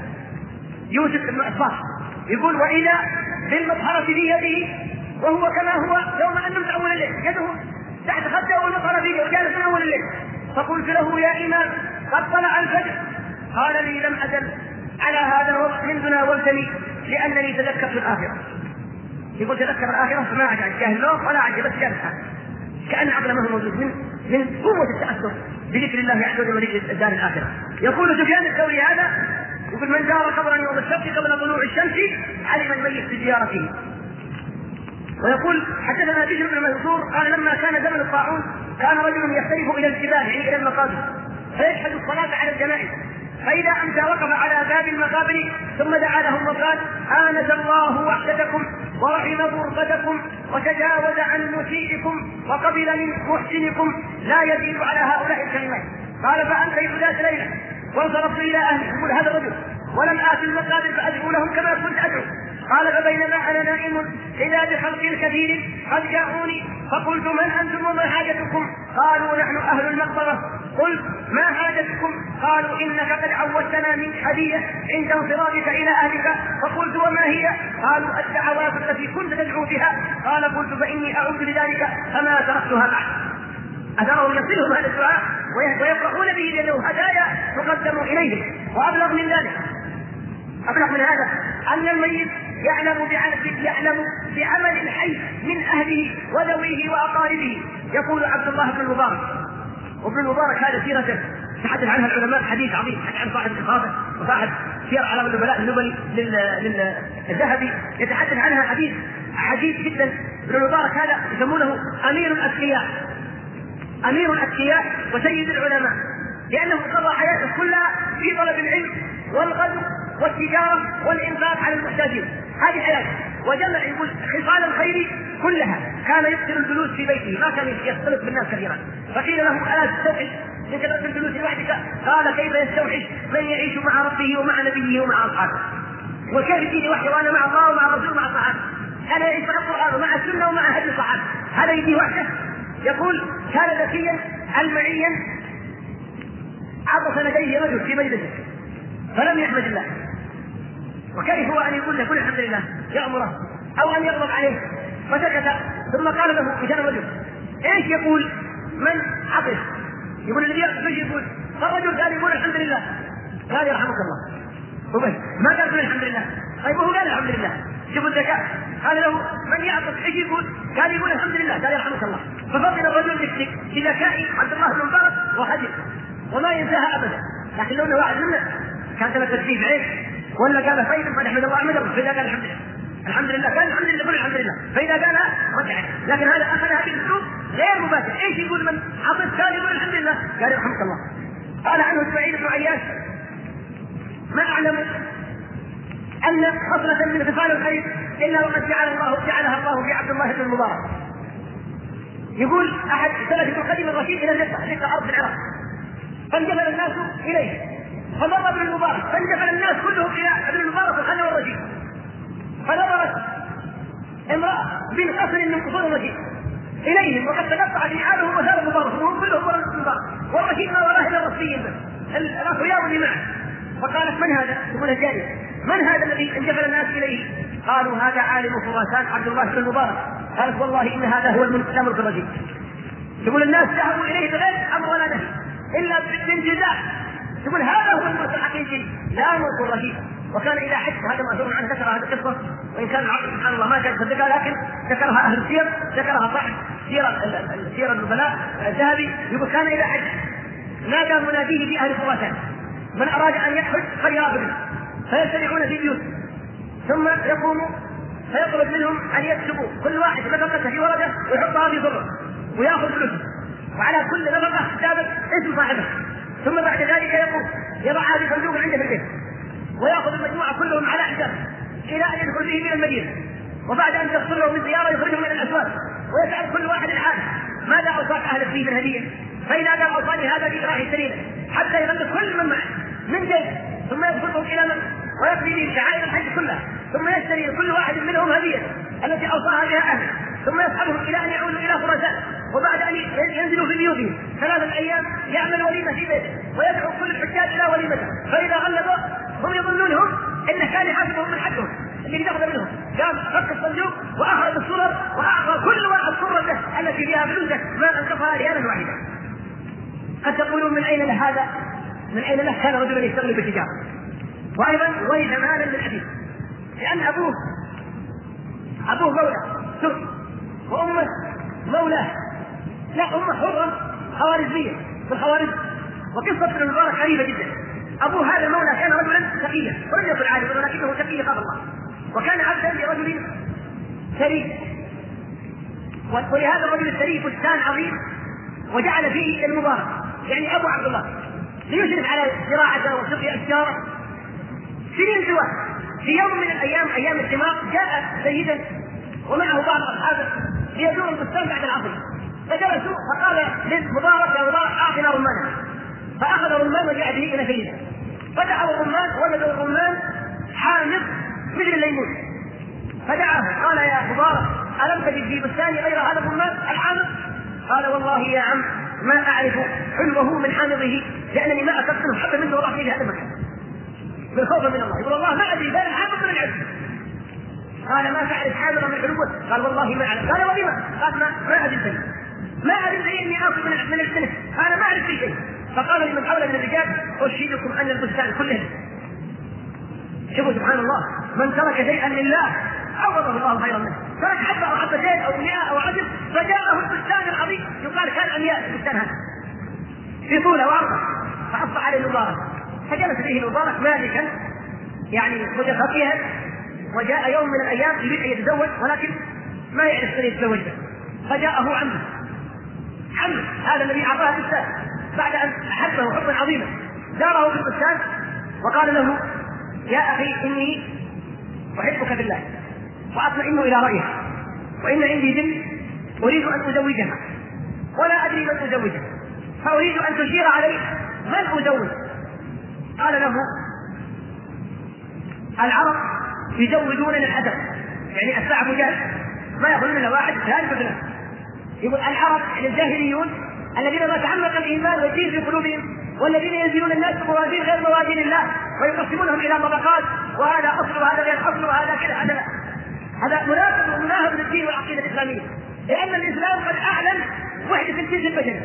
يوسف بن أسباط. يقول: وإذا بالمطهرة في يده وهو كما هو يوم أن نمت أول الليل، يده تحت خده والمطهرة في يده وجالس من أول الليل. فقلت له: يا إمام قد طلع الفجر. قال لي: لم أزل على هذا الوضع منذ ناولتني لأنني تذكرت الآخرة. يقول: تذكر الآخرة فما عاد عن جاهل النوم ولا عاد بس جالس كأن عقله ما هو موجود من من قوة التأثر بذكر الله عز وجل ولذكر الدار الآخرة. يقول سفيان الثوري هذا يقول: من زار قبرا يوم السبت قبل طلوع الشمس علم الميت بزيارته. ويقول: حدثنا بشر بن منصور قال: لما كان زمن الطاعون كان رجل يختلف الى الجبال يعني الى المقابر فيشهد الصلاه على الجنائز، فاذا امسى وقف على باب المقابر ثم دعا لهم وقال: آنس الله وحدتكم ورحم غرفتكم وتجاوز عن مسيئكم وقبل من محسنكم لا يزيد على هؤلاء الكلمات. قال: فأمسيت ذات ليلة وانصرفت الى اهلي، يقول هذا الرجل، ولم آت المقابر فأدعو لهم كما كنت أدعو. قال: فبينما أنا نائم إذا بخلق كثير قد جاءوني فقلت: من أنتم وما حاجتكم؟ قالوا: نحن أهل المقبرة. قلت: ما حاجتكم؟ قالوا: إنك قد عودتنا من هدية عند انصرافك إلى أهلك. فقلت: وما هي؟ قالوا: الدعوات التي كنت تدعو بها. قال: قلت: فإني أعوذ بذلك فما تركتها بعد. أثروا يصلهم هذا الدعاء ويفرحون به لأنه هدايا تقدم إليهم. وأبلغ من ذلك أبلغ من هذا أن الميت يعلم بعمل يعلم بعمل الحي من أهله وذويه وأقاربه. يقول عبد الله بن المبارك، وابن المبارك هذا سيرته تحدث عنها العلماء حديث عظيم عن صاحب الإصابة وصاحب سير على النبلاء النبلي للذهبي يتحدث عنها حديث عجيب جدا. ابن المبارك هذا يسمونه أمير الأذكياء أمير الأذكياء وسيد العلماء، لأنه قضى حياته كلها في طلب العلم والغزو والتجارة والإنفاق على المحتاجين. هذه حياته وجمع يقول خصال الخير كلها. كان يكثر الجلوس في بيته ما كان يختلط بالناس كثيرا. فقيل له: ألا تستوحش من كثرة الجلوس لوحدك؟ قال: كيف يستوحش من يعيش مع ربه ومع نبيه ومع أصحابه؟ وكيف يجيني وحده وأنا مع الله ومع الرسول ومع الصحابة؟ أنا يعيش مع القرآن ومع السنة ومع هدي الصحابة، هذا يجي وحده؟ يقول: كان ذكيا المعيا عطس لديه رجل في مجلسه فلم يحمد الله، وكيف هو أن يقول له كل الحمد لله يأمره أو أن يغضب عليه؟ فسكت. ثم قال له كان الرجل: ايش يقول من عطس؟ يقول الذي يعطس يقول. فالرجل قال: يقول الحمد لله. قال: يرحمك الله. وبس ما قال له الحمد لله. طيب هو قال الحمد لله. شوفوا الذكاء. قال له من يعطف ايش يقول؟ قال يقول الحمد لله. قال يرحمك الله. ففضل الرجل بذكاء عبد الله بن مبارك وخجل وما ينساها ابدا. لكن لو انه واحد منا كان له تكليف عيب ولا قال طيب فنحمد الله احمد الله، فاذا قال الحمد لله الحمد لله قال الحمد لله قل الحمد لله، فاذا قال رجع. لكن هذا اخذها باسلوب غير مباشر. ايش يقول من عطف؟ قال يقول الحمد لله. قال يرحمك الله. قال عنه اسماعيل بن عياش ما اعلم ان خصلة من خصال الخير الا وقد جعل الله جعلها الله في عبد الله بن المبارك. يقول احد سلف القديم الرشيد الى الرقه ارض العراق فانجبل الناس اليه فمر ابن المبارك فانجبل الناس كلهم الى ابن المبارك الخليل الرشيد. فنظرت امراه بن قصر من قصور الرشيد اليهم وقد تقطعت حالهم وسال المبارك وهم كلهم ورا ابن المبارك والرشيد ما وراه الا الرصيين الاخويا اللي معه. فقالت من هذا؟ تقول الجاريه من هذا الذي انجبل الناس اليه؟ قالوا هذا عالم خراسان عبد الله بن المبارك. قالت والله ان هذا هو الملك الرشيد. تقول الناس ذهبوا اليه بغير امر ولا نهي الا بالانجزاء. تقول هذا هو الملك الحقيقي لا ملك الرشيد. وكان اذا حج هذا ماثور عنه ذكر هذه القصه وان كان العقل سبحان الله ما كان يصدقها لكن ذكرها اهل السير ذكرها صاحب سيره سيره النبلاء الذهبي. يقول كان اذا حج نادى مناديه في اهل خراسان من اراد ان يحج فليرابط فيجتمعون في بيوت ثم يقوموا فيطلب منهم ان يكتبوا كل واحد نفقته في ورقه ويحطها في ظره وياخذ فلوسه وعلى كل نفقه كتابه اسم صاحبه. ثم بعد ذلك يقوم يضعها في صندوق عنده في البيت وياخذ المجموعه كلهم على حساب الى ان يدخل به من المدينه. وبعد ان تحصل له من زياره يخرجهم من الاسواق ويسال كل واحد الحال ماذا اوصاك اهلك فيه من هديه؟ فاذا قال اوصاني هذا في راحي سليله حتى يغلق كل من معه من جيب ثم يدخلهم الى من ويقضي به شعائر الحج كلها ثم يشتري كل واحد منهم هديه التي اوصاها بها اهله ثم يسحبهم الى ان يعودوا الى خراسان. وبعد ان ينزلوا في بيوتهم ثلاثه ايام يعمل وليمه في بيته ويدعو كل الحجاج الى وليمته. فاذا غلبوا هم يظنونهم انه كان يحاسبهم من حقهم اللي ياخذ منهم. قام فك الصندوق واخرج الصور واعطى كل واحد صورته التي فيها فلوسه ما انقصها ريالا واحدا. قد تقولون من اين له هذا؟ من اين له؟ كان رجلا يشتغل بالتجاره وايضا ورث مالا من ابيه لان ابوه ابوه مولى تركي وامه مولاه لا امه حره خوارزميه في الخوارز. وقصه ابن المبارك غريبه جدا. ابوه هذا المولى كان رجلا تقيا ولم يكن عالما ولكنه تقي خاف الله وكان عبدا لرجل ثري ولهذا الرجل الثري بستان عظيم وجعل فيه المبارك يعني ابو عبد الله ليشرف على زراعته وسقي اشجاره سنين سوا. في يوم من الايام ايام الثمار جاء سيدا ومعه بعض اصحابه ليزوروا البستان بعد العصر فجلسوا فقال للمبارك يا مبارك اعطنا رمانا فاخذ الرمان وجاء به الى سيده فتحوا الرمان وجدوا الرمان حامض مثل الليمون فدعاه قال يا مبارك الم تجد في بستاني غير هذا الرمان الحامض؟ قال والله يا عم ما اعرف حلوه من حامضه لانني ما اكلته حتى منه وضعت في هذا المكان بالخوف من الله. يقول والله ما ادري بين الحامض من العسل. قال ما تعرف حامضا من حلوه؟ قال والله ما اعرف. قال ولما؟ قال ما ما ادري شيء ما ادري شيء اني اكل من من السنه. قال ما اعرف شيء. فقال لمن حوله من الرجال اشهدكم ان البستان كله. شوفوا سبحان الله من ترك شيئا لله عوضه الله خيرا منه. ترك حبه او حبتين او مئة او عشر فجاءه البستان العظيم يقال كان امياء البستان هذا في طوله وعرضه فاصبح عليه المبارك فجلس فيه المبارك مالكا يعني متفقها. وجاء يوم من الايام يريد ان يتزوج ولكن ما يعرف من يتزوج به فجاءه عمه عمه هذا الذي اعطاه البستان بعد ان احبه حبا عظيما زاره في البستان وقال له يا اخي اني احبك بالله واطمئن الى رايها وان عندي بنت اريد ان ازوجها ولا ادري من ازوجها فاريد ان تشير علي من ازوج. قال له العرب يزودون للحدث يعني الساعه مجاز ما ياخذون الا واحد ثاني مثلا. يقول العرب الجاهليون الذين ما تعمق الايمان والدين في قلوبهم والذين ينزلون الناس بموازين غير موازين الله ويقسمونهم الى طبقات وهذا اصل وهذا غير اصل وهذا كذا هذا هذا منافق ومناهض للدين والعقيده الاسلاميه لان الاسلام قد اعلن وحده الجنس البشري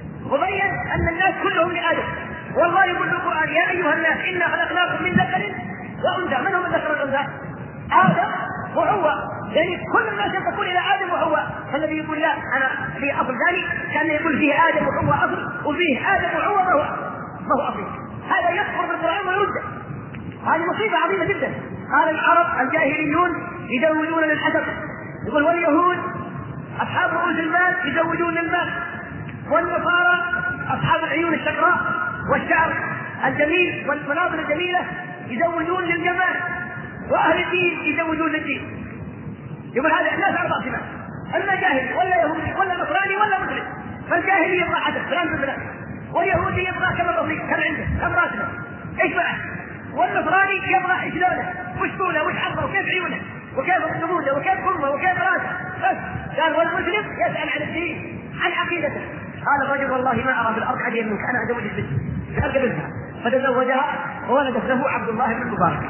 وبين ان الناس كلهم لادم. والله يقول في القران يا ايها الناس انا خلقناكم من ذكر وأنثى. من هم الذكر والأنثى؟ آدم وحواء، يعني كل الناس ينتقون إلى آدم وحواء. فالنبي يقول لا، أنا في أصل ثاني كان يقول فيه آدم وحواء أصل، وفيه آدم وحواء ما هو ما هو أصل. هذا يكفر بالقرآن ويرجع. هذه مصيبة عظيمة جدا. قال العرب الجاهليون يزودون للحسب، يقول واليهود أصحاب رؤوس المال يزودون للمال، والنصارى أصحاب العيون الشقراء والشعر الجميل والمناظر الجميلة يزودون للجمال، وأهل الدين يزودون للدين. يقول هذا الناس أربع صفات، إما جاهلي ولا يهودي ولا نصراني ولا مسلم. فالجاهلي يبغى حدث فلان بالبلاد، واليهودي يبغى كم الرصيد كم عنده كم راتبه ايش معه، والنصراني يبغى ايش لونه وش طوله وش عرضه وكيف عيونه وكيف رموده وكيف قربه وكيف راسه. بس قال والمسلم يسأل عن الدين عن عقيدته. قال الرجل والله ما أرى في الأرض حد منك، أنا أزوج البنت فألقى بنتها، فتزوجها وولدت له عبد الله بن المبارك.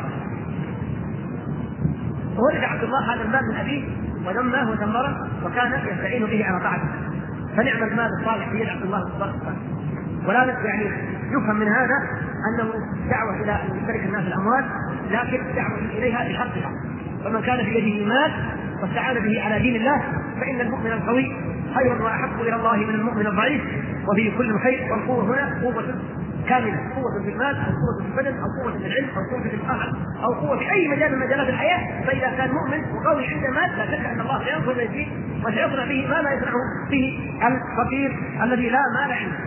وولد عبد الله هذا المال من أبيه ودمه وثمره وكان يستعين به على طاعته، فنعم المال الصالح في يد عبد الله بن المبارك. ولا يعني يفهم من هذا أنه دعوة إلى أن يشترك الناس الأموال، لكن دعوة إليها بحقها. فمن كان في يده مال واستعان به على دين الله فإن المؤمن القوي خير وأحب إلى الله من المؤمن الضعيف، وفيه كل خير. والقوة هنا قوة كاملة، قوة في المال أو قوة في البدن أو قوة في العلم أو قوة في العقل أو قوة في أي مجال من مجالات الحياة. فإذا كان مؤمن وقوي عنده مال لا شك أن الله سينصر به وسيصنع به ما لا يصنعه به الفقير الذي لا مال عنده.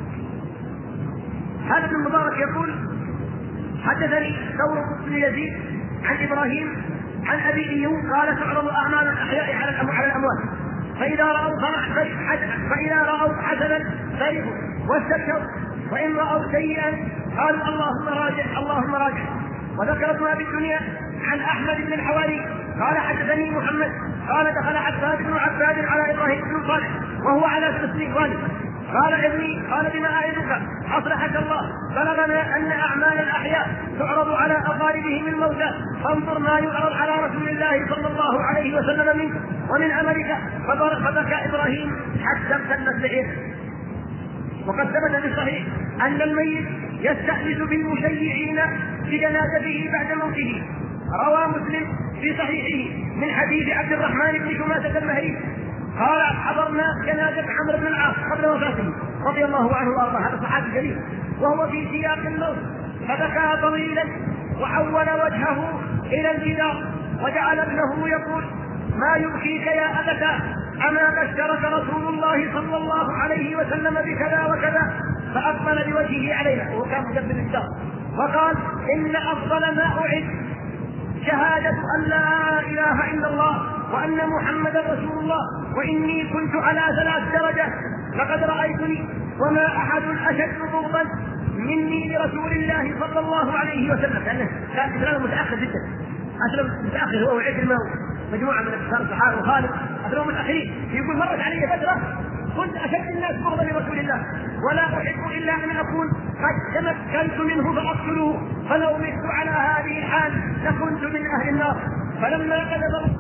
هذا ابن المبارك يقول حدثني ثور بن يزيد عن إبراهيم عن أبي أيوب قال تعرض أعمال الأحياء على الأموات، فإذا رأوا فإذا رأوا حسنا فرحوا واستبشروا، وإن رأوا سيئا قالوا اللهم راجع اللهم راجع. وذكر ابن أبي الدنيا عن أحمد بن الحواري قال حدثني محمد قال دخل عباد بن عباد على إبراهيم بن صالح وهو على تسليم والد، قال ابني قال بما أعظك أصلحك الله، بلغنا أن أعمال الأحياء تعرض على أقاربهم الموتى، فانظر ما يعرض على رسول الله صلى الله عليه وسلم منك ومن عملك. فبكى إبراهيم حتى ابتلت لحيته. وقد ثبت في الصحيح أن الميت يستأنس بالمشيعين بجنازته بعد موته. روى مسلم في صحيحه من حديث عبد الرحمن بن شماسة المهري قال حضرنا جنازة عمرو بن العاص قبل وفاته رضي الله عنه وارضاه، هذا صحابي جليل، وهو في سياق الموت فبكى طويلا وحول وجهه الى الجدار وجعل ابنه يقول ما يبكيك يا أبتا، أما بشرك رسول الله صلى الله عليه وسلم بكذا وكذا؟ فأقبل بوجهه علينا وهو كان مجبل الجدار وقال إن أفضل ما أعد شهادة أن لا إله إلا الله وأن محمد رسول الله، وإني كنت على ثلاث درجات لقد رأيتني وما أحد أشد بغضا مني لرسول الله صلى الله عليه وسلم. لأنه كان إسلامه متأخر جدا، أسلم متأخر هو وعكرمة مجموعة من الكفار الصحابة وخالد أسلموا متأخرين. يقول مرت علي فترة كنت أشد الناس بغضا لرسول الله ولا أحب إلا أن أكون قد تمكنت منه فأقتله، فلو مت على هذه الحال لكنت من أهل النار. فلما كذب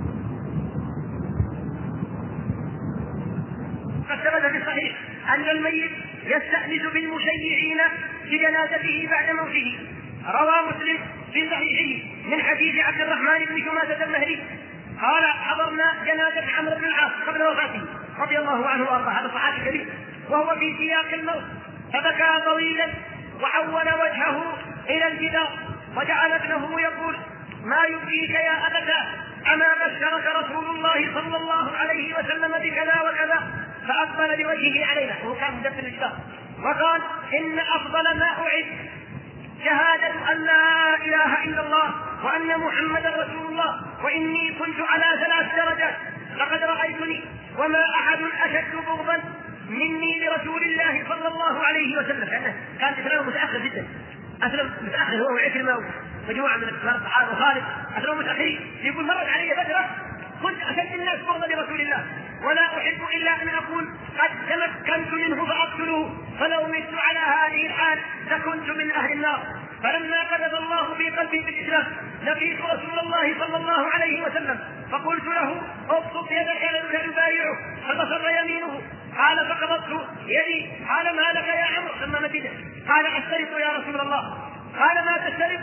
قد ثبت في الصحيح أن الميت يستأنس بالمشيعين بجنازته بعد موته. روى مسلم في صحيحه من حديث عبد الرحمن بن شماسة المهري قال حضرنا جنازة عمرو بن العاص قبل وفاته رضي الله عنه وارضاه، هذا صحابي كبير، وهو في سياق الموت فبكى طويلا وحول وجهه الى الجدار وجعل ابنه يقول ما يبكيك يا أبتا، أما بشرك رسول الله صلى الله عليه وسلم بكذا وكذا؟ فأقبل بوجهه علينا وهو كان مدفن الجدار وقال إن أفضل ما أعد شهادة أن لا إله إلا الله وأن محمد رسول الله، وإني كنت على ثلاث درجات لقد رأيتني وما أحد أشد بغضا مني لرسول الله صلى الله عليه وسلم. لأنه كان إسلامه متأخر جدا، أسلم متأخر هو وعكرمة مجموعة من الصحابة وخالد أسلموا متأخرين. يقول مرت علي فترة كنت أشد الناس بغضا لرسول الله ولا أحب إلا أن أكون قد تمكنت منه فأقتله، فلو مت على هذه الحال لكنت من أهل النار. فلما قذف الله في قلبي بالإسلام لقيت رسول الله صلى الله عليه وسلم فقلت له ابسط يدك لأبايعه، فبصر يمينه قال فقبضت يدي قال ما لك يا عمرو ثم مدده قال أشترط يا رسول الله، قال ما تشترط؟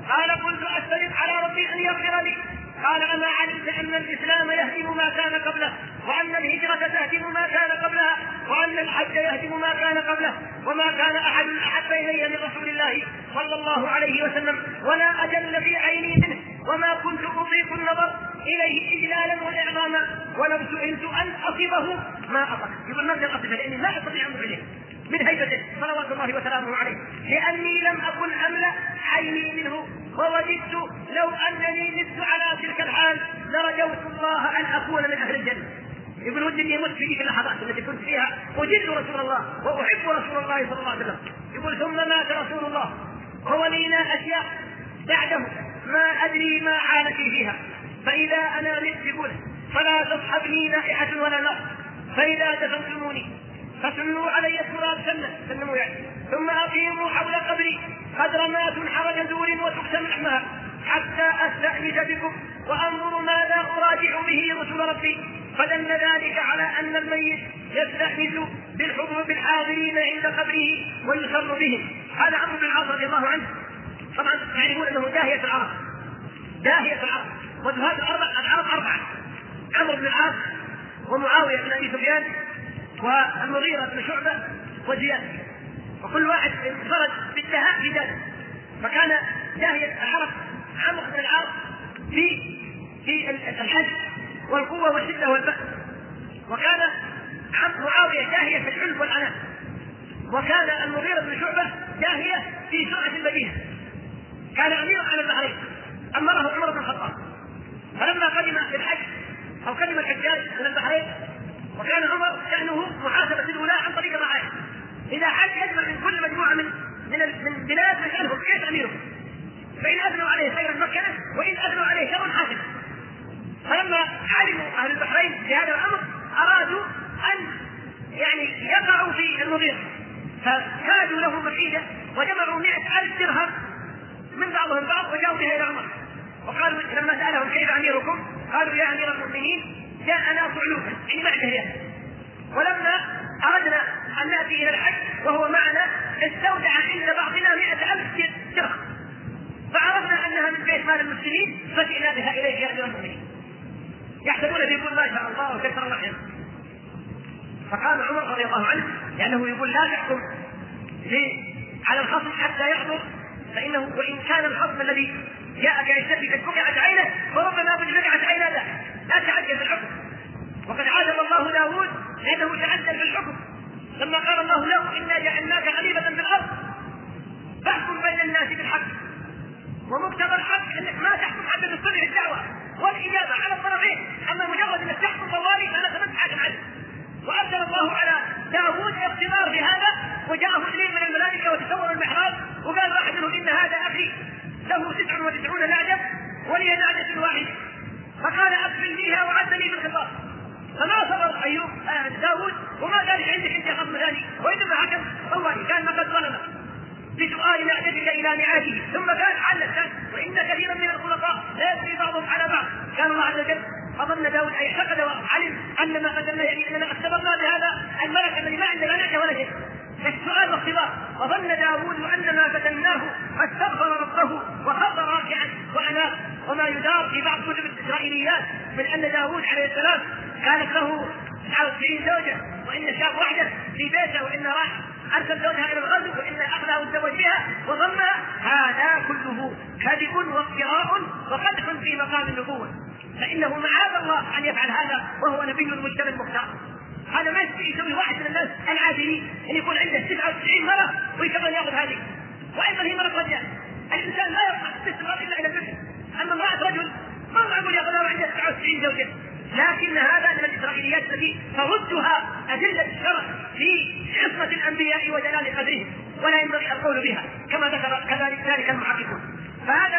قال قلت أستجب على ربي أن يغفر لي. قال أما علمت أن الإسلام يهدم ما كان قبله، وأن الهجرة تهدم ما كان قبلها، وأن الحج يهدم ما كان قبله، وما كان أحد أحب إلي من رسول الله صلى الله عليه وسلم ولا أجل في عيني منه، وما كنت أطيق النظر إليه إجلالا وإعظاما، ولو سئلت أن أصبه ما أصبه. يقول ما أقدر أصبه لأني لا أستطيع أن أصبه من هيبته صلوات الله وسلامه عليه، لأني لم أكن أملأ عيني منه، ووددت لو أنني مت على تلك الحال لرجوت الله أن أكون من أهل الجنة. يقول ودي أني أموت في تلك اللحظات التي كنت فيها أجد رسول الله وأحب رسول الله صلى الله عليه وسلم. يقول ثم مات رسول الله وولينا أشياء بعده ما أدري ما حالتي فيها، فإذا أنا مت يقول فلا تصحبني نائحة ولا نار، فإذا دفنتموني فسنوا علي التراب سنة سنموا يعني، ثم أقيموا حول قبري قدر ما تنحر جذور وتقسم لحمها حتى أستأنس بكم وأنظر ماذا أراجع به رسول ربي. فدل ذلك على أن الميت يستأنس بالحضور بالحاضرين عند قبره ويسر بهم. هذا عمرو بن العاص رضي الله عنه، طبعا يعرفون أنه داهية العرب، داهية العرب، وهذا الأربع العرب أربعة: عمرو بن العاص ومعاوية بن أبي سفيان والمغيرة بن شعبة وزياد، وكل واحد انفرد بالدهاء في ذاته. فكان داهية العرب عمرو بن العاص في في الحج والقوة والشدة والبأس، وكان معاوية داهية في الحلم والعناء، وكان المغيرة بن شعبة داهية في سرعة البديهة. كان أميرا على البحرين أمره عمر بن الخطاب، فلما قدم الحج أو قدم الحجاج من البحرين، وكان عمر شأنه محاسبة الولاة عن طريق الرعاية، إذا حج يجمع من كل مجموعة من من من بلاد يسألهم كيف أميرهم، فإن أثنوا عليه خيرا مكنه وإن أثنوا عليه شرا حاسبه. فلما علموا أهل البحرين بهذا الأمر أرادوا أن يعني يقعوا في المغيرة، فكادوا له مكيدة وجمعوا مئة ألف درهم من بعضهم بعض وجاءوا بها إلى عمر، وقالوا لما سألهم كيف أميركم قالوا يا أمير المؤمنين جاءنا صعلوكا يعني معك هي. ولما أردنا أن نأتي إلى الحج وهو معنا استودع عند بعضنا مئة ألف درهم، فعرفنا أنها من بيت مال المسلمين فجئنا بها إليه يا أمير المؤمنين. يحسبون يقول ما شاء الله وكثر الله. فقام عمر رضي الله عنه لأنه يقول لا تحكم على الخصم حتى يحضر، فإنه وإن كان الخصم الذي جاءك يشتكي قد فقعت عينه فربما قد فقعت عينه لا لا تعجل في الحكم. وقد عاتب الله داود لأنه تعجل في الحكم لما قال الله له إنا جعلناك خليفة في الأرض فاحكم بين الناس بالحق، ومقتضى الحق أنك ما تحكم حتى تصلح الدعوة والإجابة على الطرفين، أما مجرد أنك تحكم طوالي فأنا ثبت حاكم عنه. وأنزل الله على داود اختبار بهذا، وجاءه إليه من الملائكة وتصور المحراب وقال واحد منهم إن هذا أخي له تسع وتسعون نعجة ولي نعجة واحدة، فقال أقبل بها وعدني بالخطاب. فما صبر أيوب آه داود وما قال عندك أنت خصم ثاني، وإنما حكم طوالي كان قد ظلمه بسؤال نعجتك إلى نعاجه، ثم قال حل الثاني وإن كثيرا من الخلطاء لا يبغي بعضهم على بعض. كان الله عز وجل فظن داود أي اعتقد وعلم أن ما قدمنا يعني أننا اختبرنا بهذا الملك الذي ما عنده لا نعجة ولا شيء، السؤال واختبار. وظن داود أن ما فتناه فاستغفر ربه وخر راكعا وأناب. وما يدار في بعض كتب الإسرائيليات من أن داود عليه السلام كانت له تسعة وتسعين زوجة وإن شاب واحدة في بيته، وإن راح أرسل زوجها إلى الغزو وإن أخذها وتزوج بها وضمها. هذا كله كذب وافتراء وقدح في مقام النبوة، فإنه معاذ الله أن يفعل هذا وهو نبي المجتبى المختار. هذا ما يسوي واحد من الناس العاديين أن يكون عنده تسعة وتسعين مرة ويتبغى يأخذ هذه، وأيضا هي مرة رجال. الإنسان لا يرفع الاستمرار إلا إلى البشر، أما امرأة رجل ما معقول يأخذها وعنده تسعة وتسعين زوجة. لكن هذا من الإسرائيليات التي تردها أدلة الشرع في عصمة الأنبياء ودلال قدرهم، ولا ينبغي القول بها كما ذكر كذلك ذلك المحققون. فهذا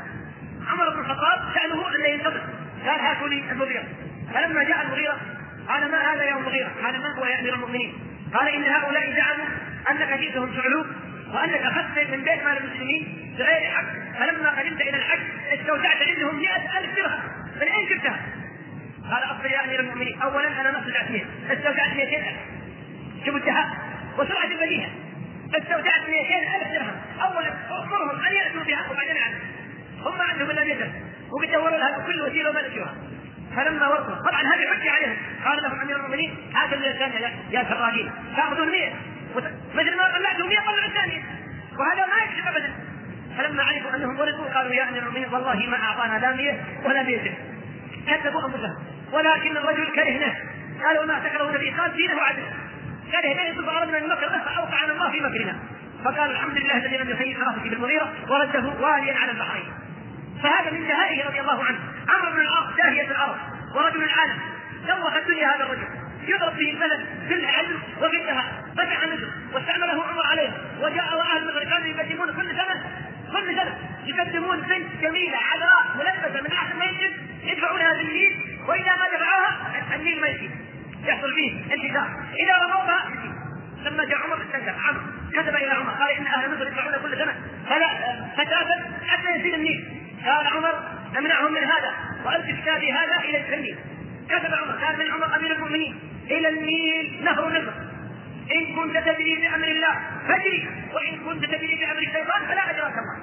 عمر بن الخطاب شأنه أن ينتظر، قال هاتوا لي المغيرة. فلما جاء المغيرة قال ما هذا يا المغيرة؟ هذا ما هو يا أمير المؤمنين؟ قال إن هؤلاء زعموا أنك جئتهم شعلوك وأنك أخذت من بيت مال المسلمين بغير حق، فلما قدمت إلى الحج استودعت عندهم مئة ألف درهم، من أين جبتها؟ قال أصبر يا أمير المؤمنين، أولا أنا ما استودعت مئة، استودعت مئتين ألف. شوفوا الدهاء وسرعة البديهة. استودعت مئتين ألف درهم، أولا أمرهم أن يأتوا بها وبعدين عنها. هم عندهم إلا مئة وبيدوروا لها بكل وسيلة وما لقوها. فلما وصلوا طبعا هذه حجة عليهم، قال لهم أمير المؤمنين هذا المئتين يا سراجين تأخذون مئة مثل ما طلعتوا مئة طلعوا الثانية، وهذا ما يكشف أبدا. فلما عرفوا أنهم ولدوا قالوا يا أمير المؤمنين والله ما أعطانا لا مئة ولا مئتين، كذبوا أنفسهم. ولكن الرجل كرهناه، قالوا ما تكرهون به؟ قال دينه عدل، كرهناه يصف أردنا المكر بس فأوقعنا الله في مكرنا. فقال الحمد لله الذي لم يخير خلاصك بالمغيرة ورده واليا على البحرين. فهذا من دهائه رضي الله عنه. عمرو بن العاص داهية الأرض ورجل العالم، دوخ الدنيا هذا الرجل، يضرب به البلد في العلم وفي الدهاء. فتح مصر واستعمله عمر عليه، وجاء واهل مصر كانوا يقدمون كل سنه كل سنه يقدمون بنت جميله عذراء ملبسه من احسن ما يمكن، يدفعونها بالنيل، واذا ما دفعوها النيل ما يجي، يحصل فيه انتشار. اذا رموها لما جاء عمر استنكر، عمرو كتب الى عمر قال ان اهل مصر يدفعون كل سنه فلا فتافت حتى يزيد النيل. قال عمر امنعهم من هذا والف كتابي هذا الى النيل. كتب عمر قال من عمر امير المؤمنين الى النيل نهر مصر، ان كنت تدري بامر الله فاجري، وان كنت تدري بامر الشيطان فلا اجراك الله.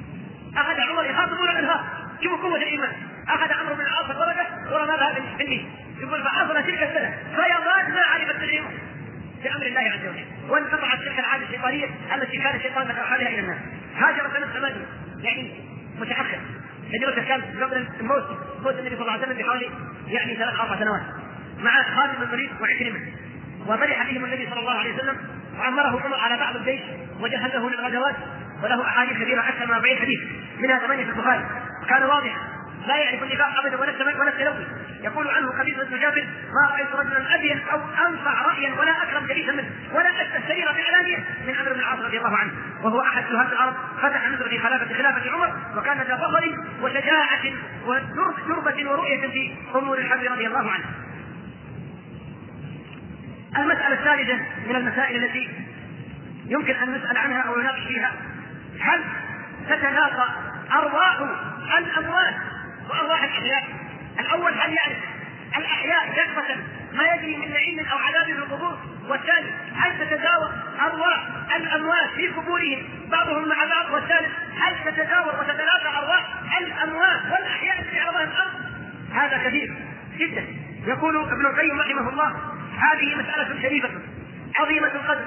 اخذ عمر يخاطبون الانهار، شوفوا قوه الايمان. اخذ عمرو بن العاص الورقه ورمى بها في النيل، يقول فحصل تلك السنه فيضان ما عرفت تدريبه بامر الله عز وجل، وانقطعت تلك العاده الشيطانيه التي كان الشيطان يدخلها الى الناس. هاجر سنه ثمانيه يعني متاخر، هجرته كانت قبل الموت، موت النبي صلى الله عليه وسلم بحوالي يعني ثلاث اربع سنوات، مع خالد بن الوليد وعكرمه. وفرح بهم النبي صلى الله عليه وسلم وعمره عمر على بعض الجيش وجهزه للغزوات، وله احاديث كثيره اكثر من أربعين حديث منها ثمانيه في البخاري. وكان واضحا لا يعرف النفاق ابدا ولا التمييز ولا التلوي. يقول عنه قبيصة بن جابر ما رايت رجلا ابين او انفع رايا ولا اكرم جليسا منه ولا اشبه سريرا بعلانيه من عمرو بن العاص رضي الله عنه، وهو احد سهاد الارض، فتح مصر في خلافه خلافه عمر، وكان ذا فضل وشجاعه وتربه ورؤيه في امور الحرب رضي الله عنه. المسألة الثالثة من المسائل التي يمكن أن نسأل عنها أو نناقش فيها: هل تتلاقى أرواح الأموات وأرواح الأحياء؟ الأول هل يعرف الأحياء كافة ما يجري من نعيم أو عذاب في القبور؟ والثاني هل تتداور أرواح الأموات في قبورهم بعضهم مع بعض؟ والثالث هل تتداور وتتلاقى أرواح الأموات والأحياء في عرضها الأرض؟ هذا كثير جدا. يقول ابن القيم رحمه الله: هذه مسألة شريفة عظيمة القدر،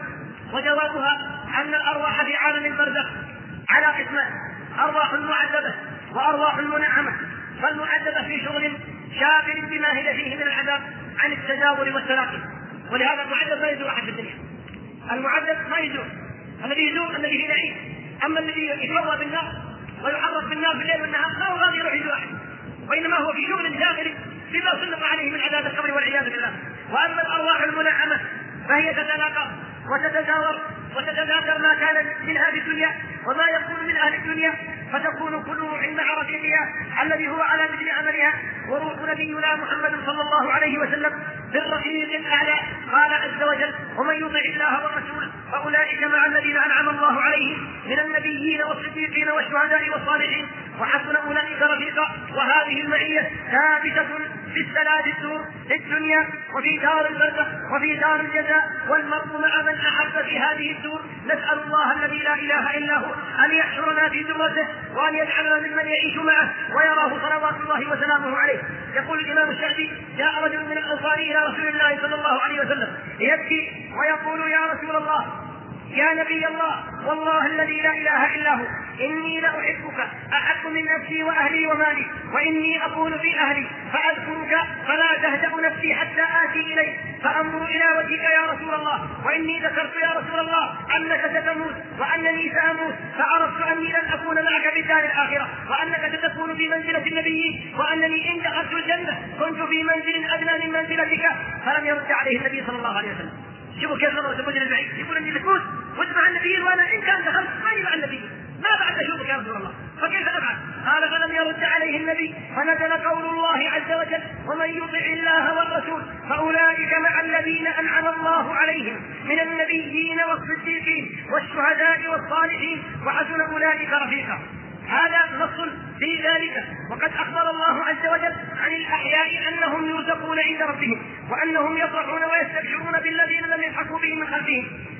وجوابها أن الأرواح في عالم البرزخ على قسمان: أرواح معذبة وأرواح منعمة. فالمعذبة في شغل شاغل بما هي فيه من العذاب عن التداول والتلاقي، ولهذا المعذب ما يزور أحد في الدنيا. المعذب ما يزور، الذي يزور الذي في نعيم. أما الذي يتلوى بالنار ويحرك بالنار بالليل والنهار ما هو راضي يروح يزور أحد، وإنما هو في شغل شاغل بما سلط عليه من عذاب القبر والعياذ بالله. واما الارواح المنعمه فهي تتلاقى وتتداور وتتذاكر ما كان منها في الدنيا وما يكون من اهل الدنيا، فتكون كل روح مع رفيقها الذي هو على مثل عملها. وروح نبينا محمد صلى الله عليه وسلم بالرفيق الاعلى. قال عز وجل: ومن يطع الله والرسول فاولئك مع الذين انعم الله عليهم من النبيين والصديقين والشهداء والصالحين وحسن اولئك رفيقا. وهذه المعيه ثابته في الثلاث الدور في الدنيا وفي دار البرزخ وفي دار الجزاء، والمرء مع من احب في هذه الدور. نسال الله الذي لا اله الا هو ان يحشرنا في ذمته وان يجعلنا ممن يعيش معه ويراه صلوات الله وسلامه عليه. يقول الامام الشافعي: جاء رجل من الانصار الى رسول الله صلى الله عليه وسلم يبكي ويقول: يا رسول الله، يا نبي الله، والله الذي لا اله الا هو، اني لاحبك احب من نفسي واهلي ومالي، واني اقول في اهلي فاذكرك فلا تهدأ نفسي حتى اتي اليك فانظر الى وجهك يا رسول الله، واني ذكرت يا رسول الله انك ستموت وانني ساموت، فعرفت اني لن اكون معك في الدار الاخره، وانك ستكون في منزله النبي، وانني ان دخلت الجنه كنت في منزل ادنى من منزلتك. فلم يرد عليه النبي صلى الله عليه وسلم. شوفوا كيف نظرة الرجل البعيد، يقول اني بتموت وانت مع النبيين وانا ان كان دخلت ماني مع النبيين، ما بعد اشوفك يا رسول الله، فكيف نفعل؟ قال: فلم يرد عليه النبي، فنزل قول الله عز وجل: ومن يطع الله والرسول فاولئك مع الذين انعم الله عليهم من النبيين والصديقين والشهداء والصالحين وحسن اولئك رفيقا. هذا نص في ذلك. وقد اخبر الله عز وجل عن الاحياء انهم يرزقون عند ربهم، وانهم يفرحون ويستبشرون بالذين لم يلحقوا بهم من خلفهم،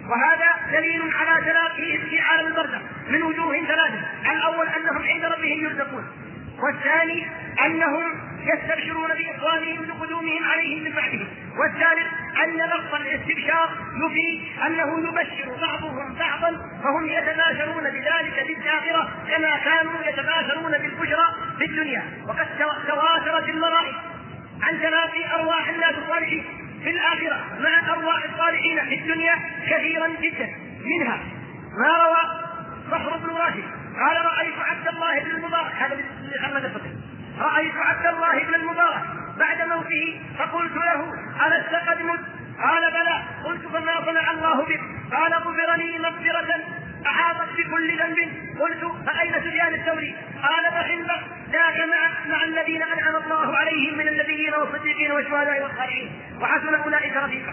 وهذا دليل على تلاقيهم في عالم البرزخ من وجوه ثلاثة: الأول أنهم عند ربهم يرزقون، والثاني أنهم يستبشرون بإخوانهم لقدومهم عليهم من بعدهم، والثالث أن لفظ الاستبشار يفيد أنه يبشر بعضهم بعضا فهم يتباشرون بذلك في الآخرة كما كانوا يتباشرون بالبشرى في الدنيا. وقد تواترت المرائي عن تلاقي أرواح الناس الصالحين في الآخرة مع أرواح الصالحين في الدنيا كثيرا جدا. منها ما روى صخر بن راشد قال: رأيت عبد الله بن المبارك، هذا محمد الفقيه، رأيت عبد الله بن المبارك بعد موته فقلت له: ألست قد مت؟ قال: بلى. قلت: فما صنع الله بك؟ قال: غفر لي مغفرة أحاطت بكل ذنب. قلت: فأين سفيان الثوري؟ قال: فحلبك ذاك مع, مع الذين أنعم الله عليهم من النبيين والصديقين والشهداء والصالحين وحسن أولئك رفيقا.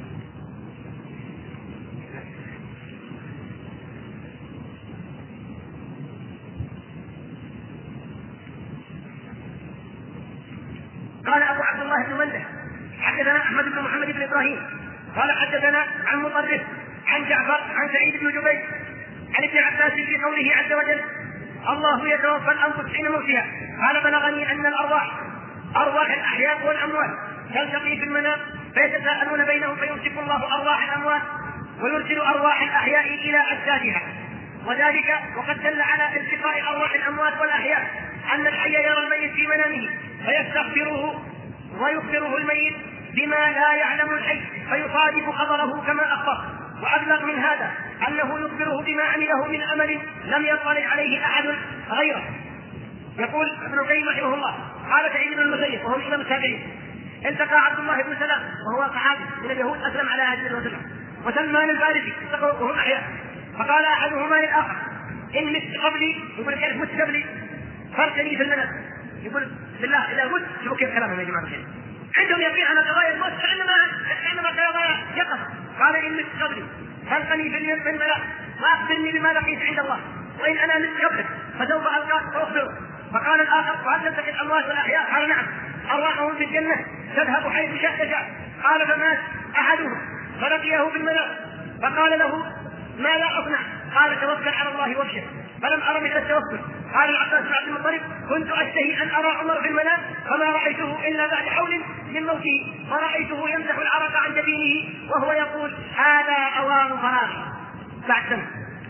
قال أبو عبد الله بن منده: حدثنا أحمد بن محمد بن إبراهيم قال حدثنا عن مطرف عن جعفر عن سعيد بن جبير عن ابن عباس في قوله عز وجل: الله يتوفى الأنفس حين موتها. قال: بلغني أن الأرواح أرواح الأحياء والأموات تلتقي في المنام فيتساءلون بينهم فيمسك الله أرواح الأموات ويرسل أرواح الأحياء إلى أجسادها. وذلك وقد دل على التقاء أرواح الأموات والأحياء أن الحي يرى الميت في منامه فيستغفره ويخبره الميت بما لا يعلم الحي فيصادف خبره كما أخبر. وأبلغ من هذا أنه يخبره بما عمله من أمل لم يطلع عليه أحد غيره. يقول ابن القيم رحمه الله: قال سعيد بن المسيب وهو إمام التابعين: التقى عبد الله بن سلام وهو صحابي من اليهود أسلم على هذه الوسلم، وسلمان الفارسي التقوا وهم أحياء، فقال أحدهما للآخر: إن مت قبلي، يقول كيف مت قبلي؟ فرقني في المنام. يقول بالله إذا مت، شوفوا كيف كلامهم يا جماعة الخير، عندهم يقين على قضايا الموت كأنما كأنما قضايا يقظ. قال: إن مت قبلي فرقني في المنام وأخبرني بما لقيت عند الله، وإن أنا مت قبلك فسوف ألقاك فأخبرك. فقال الآخر: وهل تلتقي الأموات والأحياء؟ قال: نعم، أرواحهم في الجنة تذهب حيث شاء. قال: فمات أحدهم فلقيه في المنام فقال له: ما لا أصنع؟ قال: توكل على الله وابشر. فلم أر مثل التوكل. قال العباس بن عبد المطلب: كنت أشتهي أن أرى عمر في المنام فما رأيته إلا بعد حول من موته، فرأيته يمسح العرق عن جبينه وهو يقول: هذا أوان فراغي بعد سنة،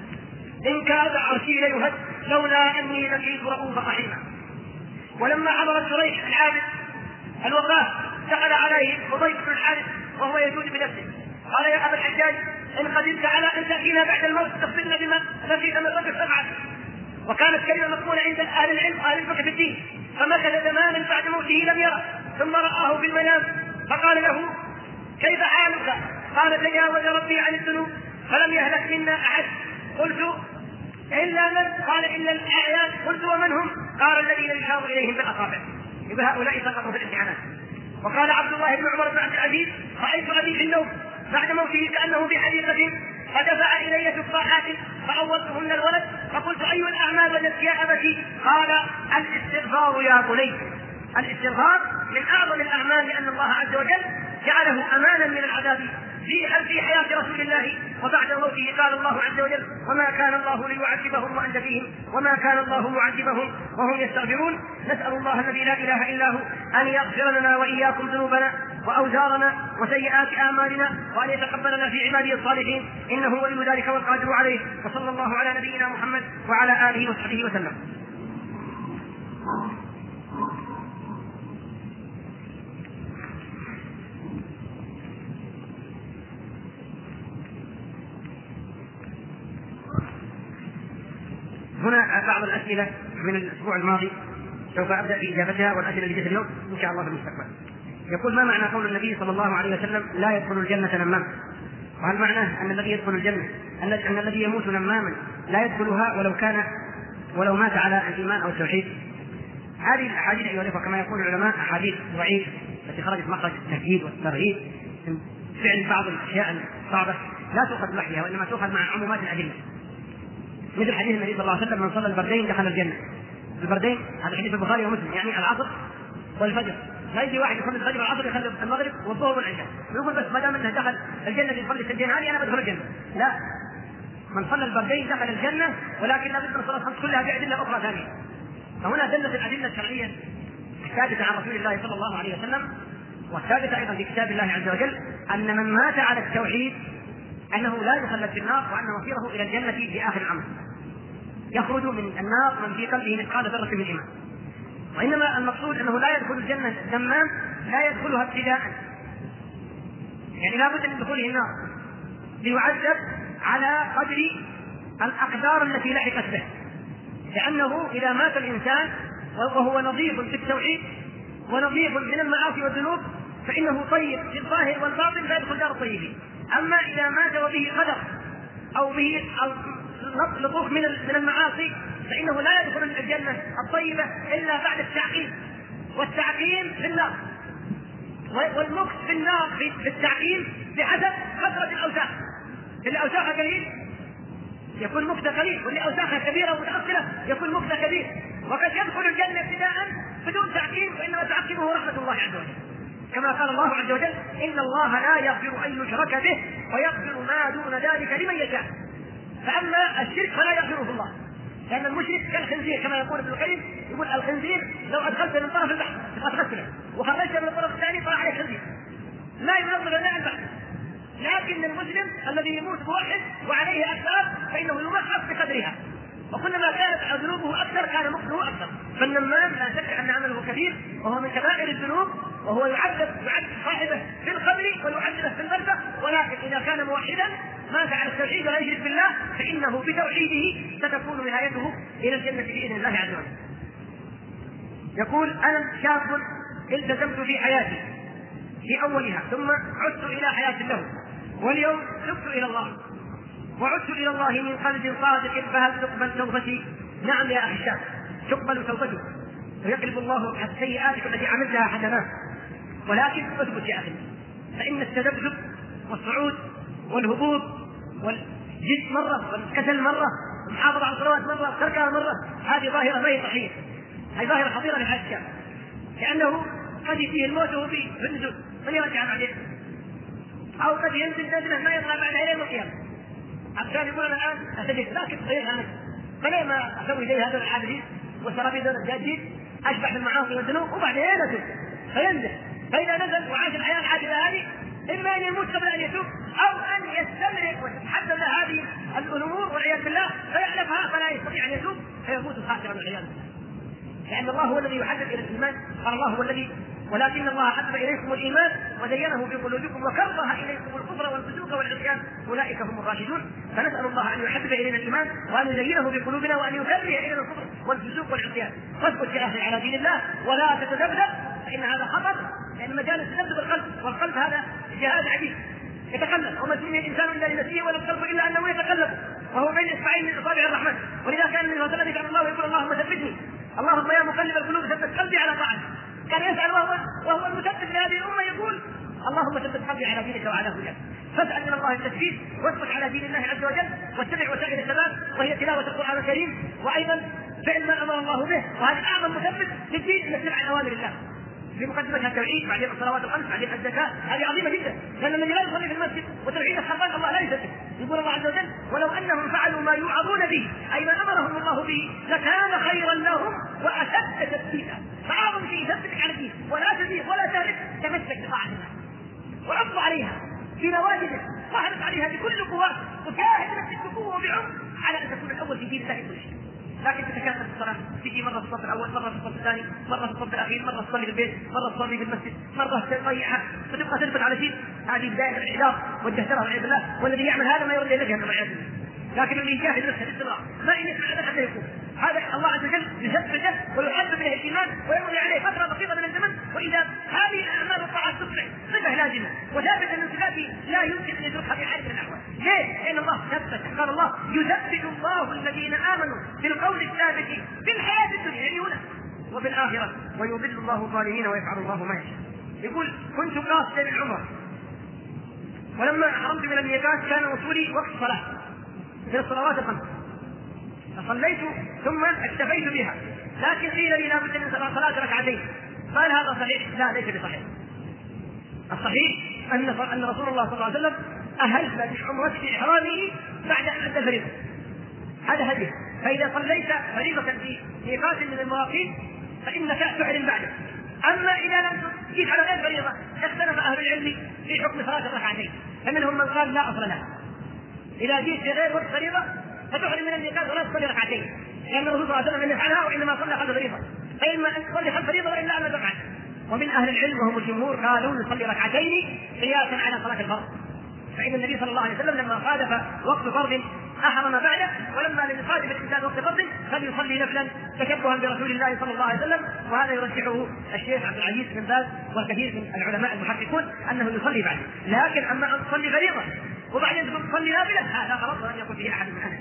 إن كاد عرشي ليهد لولا أني لقيت رؤوفا رحيما. ولما حضرت شريح العابد الوفاة دخل عليه حضيف بن الحارث وهو يجود بنفسه، قال: يا أبا الحجاج، إن قدرت على أن تأتينا بعد الموت تخبرنا بما لقيت من رجل سبعة. وكانت كلمة مقبولة عند أهل العلم وأهل الفقه في الدين. فمكث زمانا بعد موته لم يره، ثم رآه في المنام فقال له: كيف حالك؟ قال: تجاوز ربي عن الذنوب فلم يهلك منا أحد. قلت: إلا من؟ قال: إلا الأعيان. قلت: ومن هم؟ قال: الذين يشار إليهم بالأصابع. يبقى هؤلاء سقطوا في الامتحانات. وقال عبد الله بن عمر بن عبد العزيز: رأيت أبي في النوم بعد موته كأنه في حديقة فدفع إلي تفاحات فأولتهن الولد، فقلت: أي الأعمال وجدت يا أبتي؟ قال: الاستغفار يا بني. الاستغفار من أعظم الأعمال، لأن الله عز وجل جعله أمانا من العذاب في حياة رسول الله وبعد موته. قال الله عز وجل: وما كان الله ليعذبهم وأنت فيهم وما كان الله معذبهم وهم يستغفرون. نسأل الله الذي لا إله إلا هو أن يغفر لنا وإياكم ذنوبنا وأوزارنا وسيئات أعمالنا، وأن يتقبلنا في عباده الصالحين، إنه ولي ذلك والقادر عليه. وصلى الله على نبينا محمد وعلى آله وصحبه وسلم. هنا بعض الأسئلة من الأسبوع الماضي سوف أبدأ بإجابتها، والأسئلة اللي جت اليوم إن شاء الله في المستقبل. يقول: ما معنى قول النبي صلى الله عليه وسلم: لا يدخل الجنة نمام؟ وهل معناه أن الذي يدخل الجنة أن الذي يموت نماما لا يدخلها ولو كان ولو مات على الإيمان أو التوحيد؟ هذه الأحاديث أيها الأخوة كما يقول العلماء أحاديث ضعيفة التي خرجت مخرج التهديد والترهيب من فعل بعض الأشياء الصعبة لا تؤخذ لوحدها، وإنما تؤخذ مع عمومات الأدلة، مثل حديث النبي صلى الله عليه وسلم: من صلى البردين دخل الجنة. البردين هذا حديث البخاري ومسلم، يعني العصر والفجر لا يجي واحد يصلي الفجر والعصر يخلي المغرب والظهر والعشاء ويقول بس ما دام انه دخل الجنه يصلي السجدين هذه انا بدخل الجنه. لا، من صلى الفردين دخل الجنه، ولكن لا بد من الصلاه الخمس كلها بادله اخرى ثانيه. فهنا دلت الادله الشرعيه الثابته عن رسول الله صلى الله عليه وسلم والثابته ايضا في كتاب الله عز وجل ان من مات على التوحيد انه لا يخلد في النار، وان مصيره الى الجنه في اخر الامر، يخرج من النار من في قلبه مثقال ذره من ايمان. وانما المقصود انه لا يدخل الجنه الذمام، لا يدخلها ابتداء، يعني لا بد من دخوله النار ليعذب على قدر الاقدار التي لحقت به، لانه اذا مات الانسان وهو نظيف في التوحيد ونظيف من المعاصي والذنوب فانه طيب في الظاهر والباطن فيدخل دار الطيبين. اما اذا مات وبه قدر او به لطوف من من المعاصي فانه لا يدخل الجنه الطيبه الا بعد التعقيم، والتعقيم في النار، والمكث في النار في التعقيم بحسب كثره الاوساخ. اللي اوساخها قليل يكون مكث قليل، واللي اوساخها كبيره ومتاصله يكون مكث كبير. وقد يدخل الجنه ابتداء بدون تعقيم، وانما تعقيمه رحمه الله عز وجل، كما قال الله عز وجل ان الله لا يغفر ان يشرك به ويغفر ما دون ذلك لمن يشاء. فاما الشرك فلا يغفره الله، لان المشرك كالخنزير كما يقول ابن القيم، يقول الخنزير لو ادخلت من طرف البحر فتغسله وخرجت من الطرف الثاني طلع عليه خنزير لا ينظر الا البحر. لكن المسلم الذي يموت موحد وعليه اسباب فانه يمحص بقدرها، وكلما كانت ذنوبه اكثر كان مكره اكثر. فالنمام لا شك ان عمله كبير وهو من كبائر الذنوب، وهو يعذب يعذب صاحبه في القبر ويعذبه في البرزخ. ولكن اذا كان موحدا مات على التوحيد ولا يشرك بالله فانه بتوحيده ستكون نهايته الى الجنه باذن الله عز وجل. يقول انا شاب التزمت في حياتي في اولها ثم عدت الى حياه له، واليوم تبت الى الله وعدت الى الله من قلب صادق، فهل تقبل توبتي؟ نعم يا اخي الشاب، تقبل توبتك ويقلب الله السيئات التي عملتها حسنات، ولكن اثبت يا اخي، فان التذبذب والصعود والهبوط والجد مره والكسل مره والمحافظه على الصلوات مره تركها مره، هذه ظاهره غير صحيحه، هذه ظاهره خطيره لحياه الشاب، لانه قد يأتيه الموت وهو في النزول من يرجع بعدين، او قد ينزل نزله ما يطلع بعدها الى يوم القيامه. عشان يقول انا الان اسجد لكن صحيح انا فليه ما اسوي زي هذول العابدين وشرابي ذول الجادين اشبح بالمعاصي والذنوب وبعدين اتوب فينزل. فاذا نزل وعاش الحياه العادله هذه اما ان يموت قبل ان يتوب او ان يستمر وتتحدث له هذه الامور والعياذ بالله فيعلمها فلا يستطيع ان يتوب فيموت خاسرا والعياذ بالله. لان الله هو الذي يحدث الى الايمان، قال الله هو الذي ولكن الله حبب اليكم الايمان وزينه في قلوبكم وكره اليكم الكفر والفسوق والعصيان اولئك هم الراشدون. فنسال الله ان يحبب الينا الايمان وان يزينه في قلوبنا وان يكره الينا الكفر والفسوق والعصيان. فاثبت يا اخي على دين الله ولا تتذبذب، فان هذا خطر، لان مجال التذبذب القلب، والقلب هذا جهاز عجيب يتقلب، وما سمي الانسان الا لنفسه ولا القلب الا انه يتقلب وهو بين اصبعين من اصابع الرحمن. ولذا كان النبي صلى الله عليه وسلم الله يقول اللهم ثبتني، اللهم يا مقلب القلوب ثبت قلبي على طاعتك. كان يسأل وهو, وهو المثبت لهذه الأمة يقول اللهم ثبت قلبي على دينك وعلى هداك. فاسأل من الله التثبيت واثبت على دين الله عز وجل واتبع وسائل الثبات وهي تلاوة القرآن الكريم، وأيضا فعل ما أمر الله به، وهذا أعظم مثبت للدين أن نتبع أوامر الله في مقدمتها التوحيد، بعدين الصلوات الخمس، بعدين الزكاة. هذه عظيمة جدا، لأن الذي لا يصلي في المسجد وتوحيد الخلقان الله لا يثبت. يقول الله عز وجل ولو أنهم فعلوا ما يوعظون به أي ما أمرهم الله به لكان خيرا لهم وأشد تثبيتا. فأعظم شيء يثبتك على الدين ولا تزيد ولا تهلك، تمسك بطاعة الله وعض عليها في نواجذك واحرص عليها بكل قوة وجاهد نفسك بقوة وبعمق على أن تكون الأول في دين الله كل شيء. لكن تتكاثر في الصلاة، تجي مرة في الصف الأول، مرة في الصف الثاني، مرة في الصف الأخير، مرة تصلي في البيت، مرة تصلي في المسجد، مرة تضيعها، فتبقى تثبت على شيء. هذه بداية الإعجاز والجهترة والعياذ بالله، والذي يعمل هذا ما يرد إلى جهنم والعياذ بالله. لكن اللي يجاهد نفسه باستمرار ما إن يسمع حتى يكون هذا الله عز وجل يثبته ويحبب إليه الإيمان ويمضي عليه فترة بسيطة من الزمن، وإذا هذه الأعمال والطاعات تصبح صفة لازمة وثابتة من صفاته لا يمكن أن يتركها في حال من الأحوال. ليه؟ لأن الله ثبت، قال الله يثبت الله الذين آمنوا بالقول الثابت في الحياة الدنيا يعني هنا وفي الآخرة ويضل الله الظالمين ويفعل الله ما يشاء. يقول كنت قاصدا بالعمرة ولما حرمت من الميقات كان وصولي وقت صلاة من الصلوات الخمس فصليت ثم اكتفيت بها، لكن قيل لي لا بد من صلاة ركعتين قال هذا صحيح؟ لا، ليس بصحيح. الصحيح ان ان رسول الله صلى الله عليه وسلم اهل بعمرة احرامه بعد ان ادى فريضه، هذا هدي. فاذا صليت فريضه في ميقات من المواقيت فانك تحرم بعده. اما اذا لم تجيب على غير فريضه اختلف اهل العلم في حكم صلاه الركعتين، فمنهم من قال لا اصل لها، اذا جئت في غير وقت فريضه فتحرم من الميقات ولا تصلي ركعتين، لان الرسول صلى الله عليه وسلم لم يفعلها وانما صلى خلف فريضه، فاما ان تصلي خلف فريضه والا ان تفعل. ومن اهل العلم وهم الجمهور قالوا نصلي ركعتين قياسا على صلاه الفرض، فإن النبي صلى الله عليه وسلم لما خالف وقت فرض أحرم بعده، ولما لم يخالف الإنسان وقت فرض فليصلي نفلا تشبها برسول الله صلى الله عليه وسلم. وهذا يرجحه الشيخ عبد العزيز بن باز والكثير من العلماء المحققون أنه يصلي بعده. لكن أما أن تصلي فريضة وبعدين تصلي نافلة هذا غلط ولم يقل فيه أحد من أهل.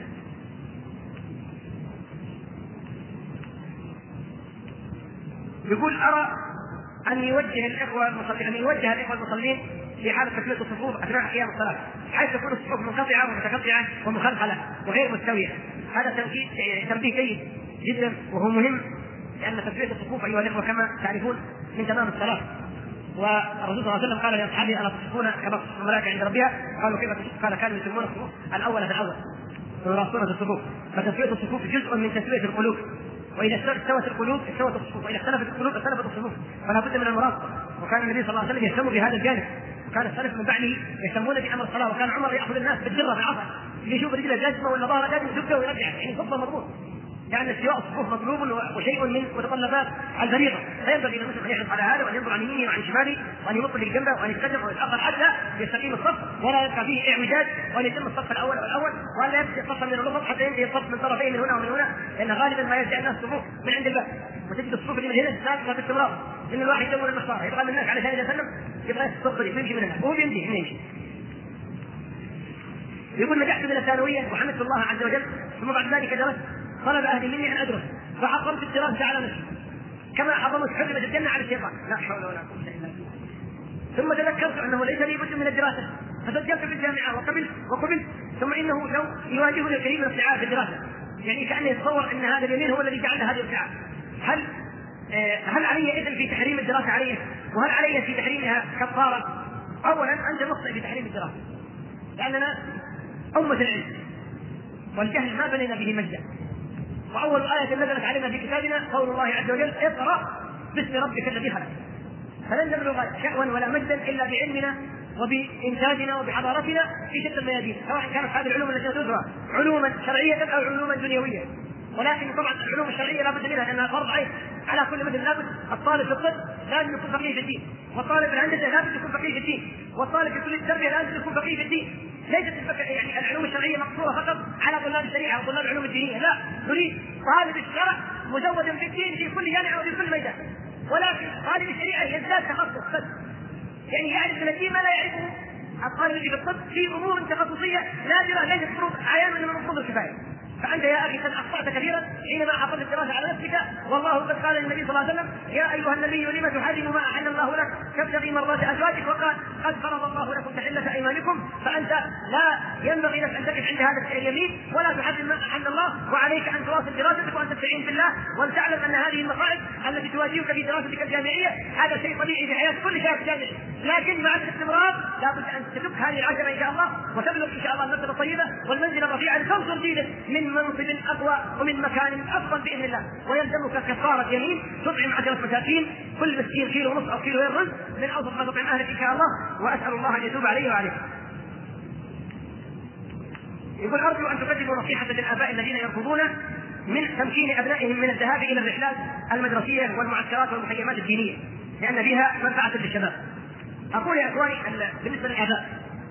يقول أرى أن يوجه الإخوة المصلين أن يوجه الإخوة المصلين في حالة تثبيت الصفوف أثناء قيام الصلاة، حيث تكون الصفوف منقطعة ومتقطعة ومخلخلة وغير مستوية. هذا تنبيه جيد جدا وهو مهم، لأن تثبيت الصفوف أيها الإخوة كما تعرفون من تمام الصلاة. والرسول صلى الله عليه وسلم قال لأصحابه ألا تصفون كما تصف الملائكة عند ربها؟ قالوا كيف تصف؟ قال كانوا يسمون الصفوف الأول فالأول ويراصون الصفوف. فتثبيت الصفوف جزء من تثبيت القلوب، وإذا استوت القلوب استوت الصفوف، وإذا اختلفت القلوب اختلفت الصفوف، فلا بد من المراقبة. وكان النبي صلى الله عليه وسلم يهتم بهذا الجانب، وكان السلف من بعده يهتمون بأمر الصلاة. وكان عمر يأخذ الناس بالجرة بالعصا يشوف رجله جاسمة ولا ظهره جاسم يدقه ويرجع، يعني صفة مضبوط، لأن يعني استواء الصفوف مطلوب وشيء من متطلبات الفريضة. فينبغي للمسلم أن يحرص على هذا وأن ينظر عن يمينه وعن شماله وأن يمط في جنبه وأن يتقدم ويتأخر حتى يستقيم الصف ولا يبقى فيه اعوجاج، وأن يتم الصف الأول والأول، وأن لا يبقى الصف من الوسط حتى ينتهي الصف من طرفين من هنا ومن هنا، لأن غالبا ما يرجع الناس صفوف من عند الباب وتجد الصفوف اللي من هنا ساكنة باستمرار، إن الواحد يدور المسار يبغى من الناس على ثاني وسلم يبغى يستقبل يمشي من هنا وهو يمشي هنا يمشي. يقول نجحت من الثانوية وحمدت الله عز وجل، ثم بعد ذلك درست، طلب أهلي مني أن أدرس فحضرت الدراسة على نفسي كما حضرت حرمة الجنة على الشيطان، لا حول ولا قوة إلا بالله. ثم تذكرت أنه ليس لي بد من الدراسة فسجلت في الجامعة وقبلت وقبلت، ثم إنه لو يواجهني الكريم الابتعاث في الدراسة، يعني كأنه يتصور أن هذا اليمين هو الذي جعل هذه الابتعاث. هل آه هل علي إذن في تحريم الدراسة عليه؟ وهل علي في تحريمها كفارة؟ أولا أنت مخطئ في تحريم الدراسة، لأننا أمة العلم والجهل ما بنينا به مجدا. وأول آية نزلت علينا في كتابنا قول الله عز وجل اقرأ باسم ربك الذي خلق. فلن نبلغ شأوا ولا مجدا إلا بعلمنا وبإنتاجنا وبحضارتنا في شتى الميادين، سواء كانت هذه العلوم التي تدرى علوما شرعية أو علوما دنيوية. ولكن طبعا العلوم الشرعية لا بد منها لأنها فرض عين على كل مثل. لابد الطالب في الطب لازم يكون فقيه في الدين، والطالب في الهندسة لازم يكون فقيه في الدين، والطالب في كلية التربية لازم يكون فقيه في الدين. ليست يعني العلوم الشرعية مقصورة فقط على طلاب الشريعة أو طلاب العلوم الدينية، لا، نريد طالب الشرع مزود في الدين في كل جامعة وفي كل ميدان. ولكن طالب الشريعة يزداد تخصص بس، يعني يعرف من الدين ما لا يعرفه الطالب في الطب في أمور تخصصية نادرة ليست مفروض عيان من المفروض الكفاية. فأنت يا أخي قد أخطأت كثيرا حينما حفظت الدراسة على نفسك، والله قد قال للنبي صلى الله عليه وسلم يا أيها النبي لم تحرم ما أحل الله لك تبتغي مرضات أزواجك، وقال قد فرض الله لكم تحلة أيمانكم. فأنت لا ينبغي لك أن تقف عند هذا اليمين ولا تحرم ما أحل الله، وعليك أن تواصل دراستك وأن تستعين بالله وأن تعلم أن هذه المصائب التي تواجهك في دراستك الجامعية هذا شيء طبيعي في حياة كل شاب جامعي، لكن مع الاستمرار لابد أن تترك هذه العشرة إن شاء الله وتبلغ إن شاء الله المرتبة الطيبة والمنزل الرفيع لتوصل دينك من منصب أقوى ومن مكان أفضل بإذن الله. ويلزمك كفارة يمين تطعم عشرة مساكين كل مسكين كيلو ونصف أو كيلو رز من أوسط ما تطعم أهلك إن شاء الله، وأسأل الله أن يتوب عليه وعليكم. يقول أرجو أن تقدموا نصيحة للآباء الذين يرفضون من تمكين أبنائهم من الذهاب إلى الرحلات المدرسية والمعسكرات والمخيمات الدينية لأن بها منفعة للشباب. أقول يا إخواني بالنسبة للآباء،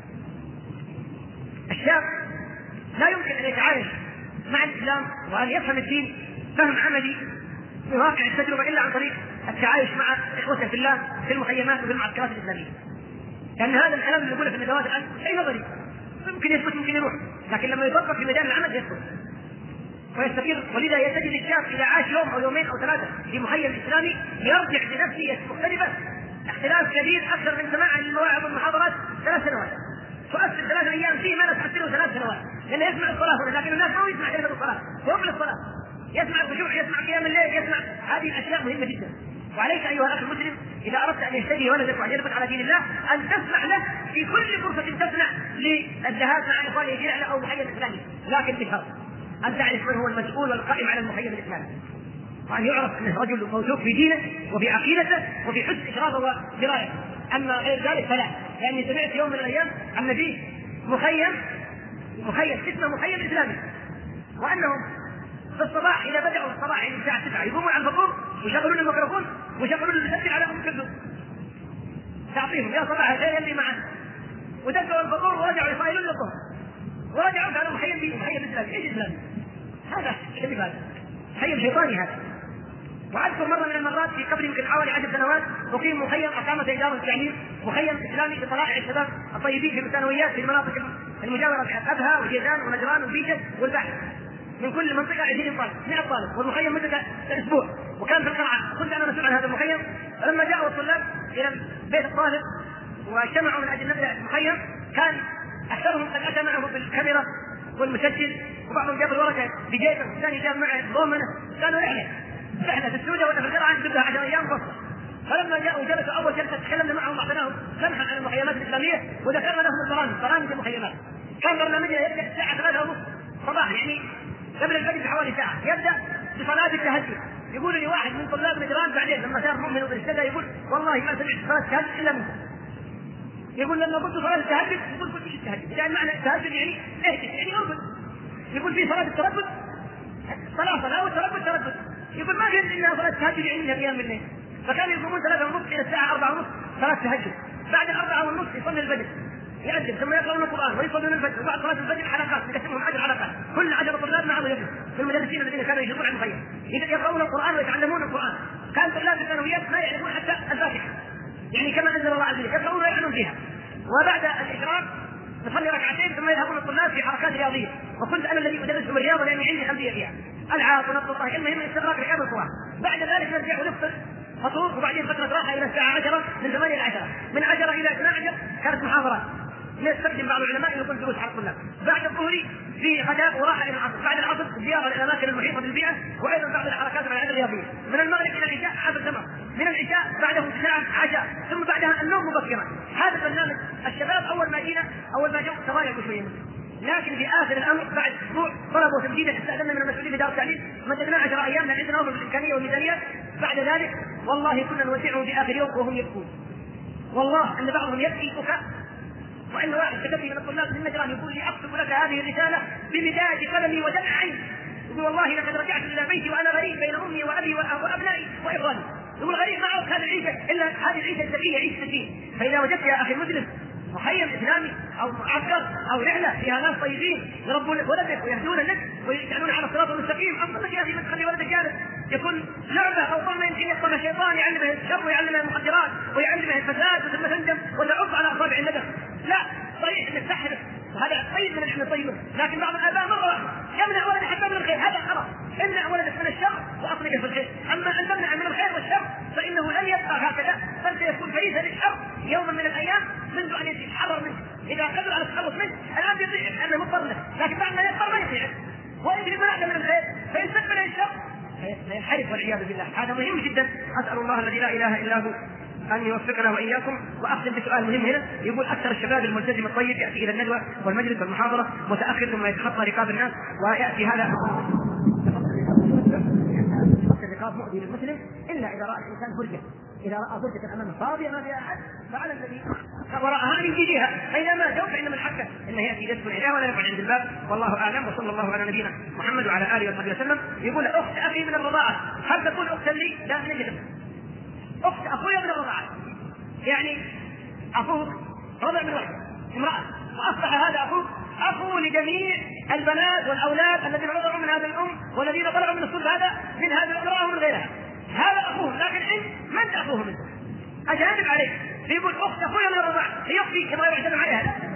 الشاب لا يمكن أن يتعايش مع الإسلام وأن يفهم الدين فهم عملي في واقع التجربة إلا عن طريق التعايش مع إخوته في الله في المخيمات وفي المعسكرات الإسلامية، لأن هذا الكلام اللي يقوله في الندوات الآن شيء نظري ممكن يثبت ممكن يروح، لكن لما يطبق في ميدان العمل يثبت ويستقر. ولذا يتجد الشاب إذا عاش يوم أو يومين أو ثلاثة في مخيم إسلامي يرجع بنفسه مختلفة اختلاف كبير أكثر من سماع المواعظ والمحاضرات ثلاث سنوات، تؤثر ثلاث أيام فيه ما لا تؤثره ثلاث سنوات، لأنه يسمع الصلاة هنا لكن الناس ما يسمع كلمة الصلاة، يوم الصلاة يسمع الخشوع، يسمع قيام الليل، يسمع هذه الأشياء مهمة جدا. وعليك ايها الاخ المسلم اذا اردت ان يهتدي ولدك وان يثبت على دين الله ان تسمح له في كل فرصه تسمح للذهاب مع اخوانه في رحله او مخيم اسلامي، لكن بشرط ان تعرف من هو المسؤول والقائم على المخيم الاسلامي، وان يعرف انه رجل موثوق في دينه وفي عقيدته وفي حسن اشرافه ودرايته. اما غير ذلك فلا، لاني سمعت يوم من الايام ان فيه مخيم مخيم اسمه مخيم اسلامي، وانهم في الصباح اذا بداوا الصباح يعني الساعه تسعة يقومون على الفطور ويشغلون الميكروفون ويشغلون المسجل على ام كلثوم تعطيهم يا صباح الخير اللي معنا، ودقوا الفطور ورجعوا يصايلون للظهر ورجعوا قالوا مخيم دي مخيم اسلامي. ايش اسلامي؟ هذا كذب، هذا مخيم شيطاني هذا. واذكر مره من المرات في قبل يمكن حوالي عشر سنوات اقيم مخيم اقامه اداره التعليم، مخيم اسلامي لطلائع الشباب الطيبين في الثانويات في المناطق المجاوره ابها وجيزان ونجران وبيشه والبحر، من كل منطقه عشرين طالب مئة طالب، والمخيم مدة اسبوع، وكان في القلعه، كنت انا مسؤول عن هذا المخيم. لما جاءوا الطلاب الى بيت الطالب واجتمعوا من اجل نبدا المخيم، كان اكثرهم قد اتى معه بالكاميرا والمسجل، وبعضهم جاب الورقه بجيبه والثاني جاب معه ضمنه، كانوا رحله رحله في السوداء ولا في القلعه تبدا عشر ايام فصل. فلما جاءوا جلسوا اول جلسه تكلمنا معهم واعطيناهم لمحه عن المخيمات الاسلاميه وذكرنا لهم البرامج برامج المخيمات. كان برنامجنا يبدا الساعه ثلاثة ونص صباحا، يعني قبل الفجر بحوالي ساعه، يبدا بصلاه التهجد. يقول لي واحد من طلاب نجران بعدين لما صار مؤمن وبالسدى يقول والله ما سمعت صلاه التهجد الا منكم. يقول لما قلت صلاه التهجد يقول قلت ايش التهجد؟ يعني معنى التهجد يعني اهدي يعني ارقد. يقول في صلاه التردد صلاه صلاه والتردد تردد. يقول ما فهمت انها صلاه التهجد يعني انها قيام بالليل. فكانوا يقومون ثلاثة ونص الى الساعه أربعة ونص صلاه التهجد، بعد الأربعة ونص يصلي الفجر يأذن ثم يقرؤون القرآن ويصلون الفجر، وبعد صلاة الفجر حلقات نقسمهم عشر حلقات، كل عشر طلاب معهم يجلس في المدرسين الذين كانوا يجلسون على المخيم يقرؤون القرآن ويتعلمون القرآن. كان طلاب الثانويات ما يعرفون حتى الفاتحة، يعني كما أنزل الله عز وجل يقرؤون ويعلمون فيها. وبعد الإشراق نصلي ركعتين ثم يذهبون الطلاب في حركات رياضية، وكنت أنا الذي أدرسهم الرياضة لأني عندي خلفية فيها، ألعاب ونط الطائر، المهم استغراق ركاب القرآن. بعد ذلك نرجع ونفطر فطور، وبعدين فترة راحة إلى الساعة عشرة من ثمانية إلى عشرة، من عشرة إلى اثنا عشر كانت محاضرات يستخدم بعض العلماء يقول دروس على الطلاب. بعد الظهر في غداء وراحه الى العصر، بعد العصر زياره للاماكن المحيطه بالبيئه، وايضا بعض الحركات والالعاب الرياضيه. من المغرب الى العشاء حفل تمر، من العشاء بعده ساعه عشاء، ثم بعدها النوم مبكرا. هذا برنامج الشباب. اول ما جينا اول ما جو تضايقوا شويه، لكن في اخر الامر بعد اسبوع طلبوا تمديدا، استاذنا من المسؤولين في دار التعليم مددنا عشر ايام لان عندنا امر بالامكانيه والميزانيه. بعد ذلك والله كنا نودعهم في اخر يوم وهم يبكون، والله ان بعضهم يبكي بكاء. وان واحد كتب لي من الطلاب من نجران يقول لي اكتب لك هذه الرساله بمداد قلمي ودمع عيني، يقول والله لقد رجعت الى بيتي وانا غريب بين امي وابي وابنائي واخواني، يقول غريب ما اعرف هذه العيشه الا هذه العيشه الذكيه عيشه الدين. فاذا وجدت يا اخي المسلم مخيم اسلامي او معسكر او رحله فيها ناس طيبين يربون ولدك ويهدون لك ويجعلون على الصراط المستقيم، افضل لك يا اخي من تخلي ولدك جالس يكون لعبه او طعمه يمكن يطعم الشيطان يعلمه الشر ويعلمه المخدرات ويعلمه الفساد وثم تندم ولا عض على اصابع الندم. لا، صحيح انك تحرص وهذا طيب من الحين طيب، لكن بعض الاباء مره واحده يمنع ولده حتى من الخير، هذا خطا. امنع ولدك من الشر واطلقه في الخير، اما ان تمنع من الخير والشر فانه لن يبقى هكذا، بل سيكون فريسا للشر يوما من الايام منذ ان يتحرر منه. اذا قدر على التخلص منه الان يطيعك لانه مضطر له، لكن بعد ما يضطر ما يطيعك. وان منعك من الخير فان استقبل الشر سينحرف والعياذ بالله. هذا مهم جدا. اسال الله الذي لا اله الا هو أن يوفقنا وإياكم. وأختم بسؤال مهم هنا، يقول أكثر الشباب الملتزم الطيب يأتي إلى الندوة والمجلس والمحاضرة متأخر ثم يتخطى رقاب الناس ويأتي هذا الرقاب مؤذي للمسلم إلا إذا رأى الإنسان فرجة، إذا رأى فرجة أمامه فاضية ما فيها أحد فعلى الذي وراءها أن يجيها، فإذا ما جو فإنما الحق إنه يأتي يدخل إليها ولا يقعد عند الباب. والله أعلم، وصلى الله على نبينا محمد وعلى آله وصحبه وسلم. يقول أخت أخي من الرضاعة، هل تكون أختا لي؟ لا، من الجسم. أخت أخويا من الرضاعة، يعني أخوك رضع من واحدة امرأة وأصبح هذا أخوك أخو لجميع البنات والأولاد الذين رضعوا من هذا الأم والذين طلعوا من الصلب هذا من هذه الامرأة ومن غيرها، هذا أخوهم. لكن أنت من أخوهم؟ أنت أجانب عليك. يقول أخت أخويا من الرضاعة هي أختي كما يعتمد عليها،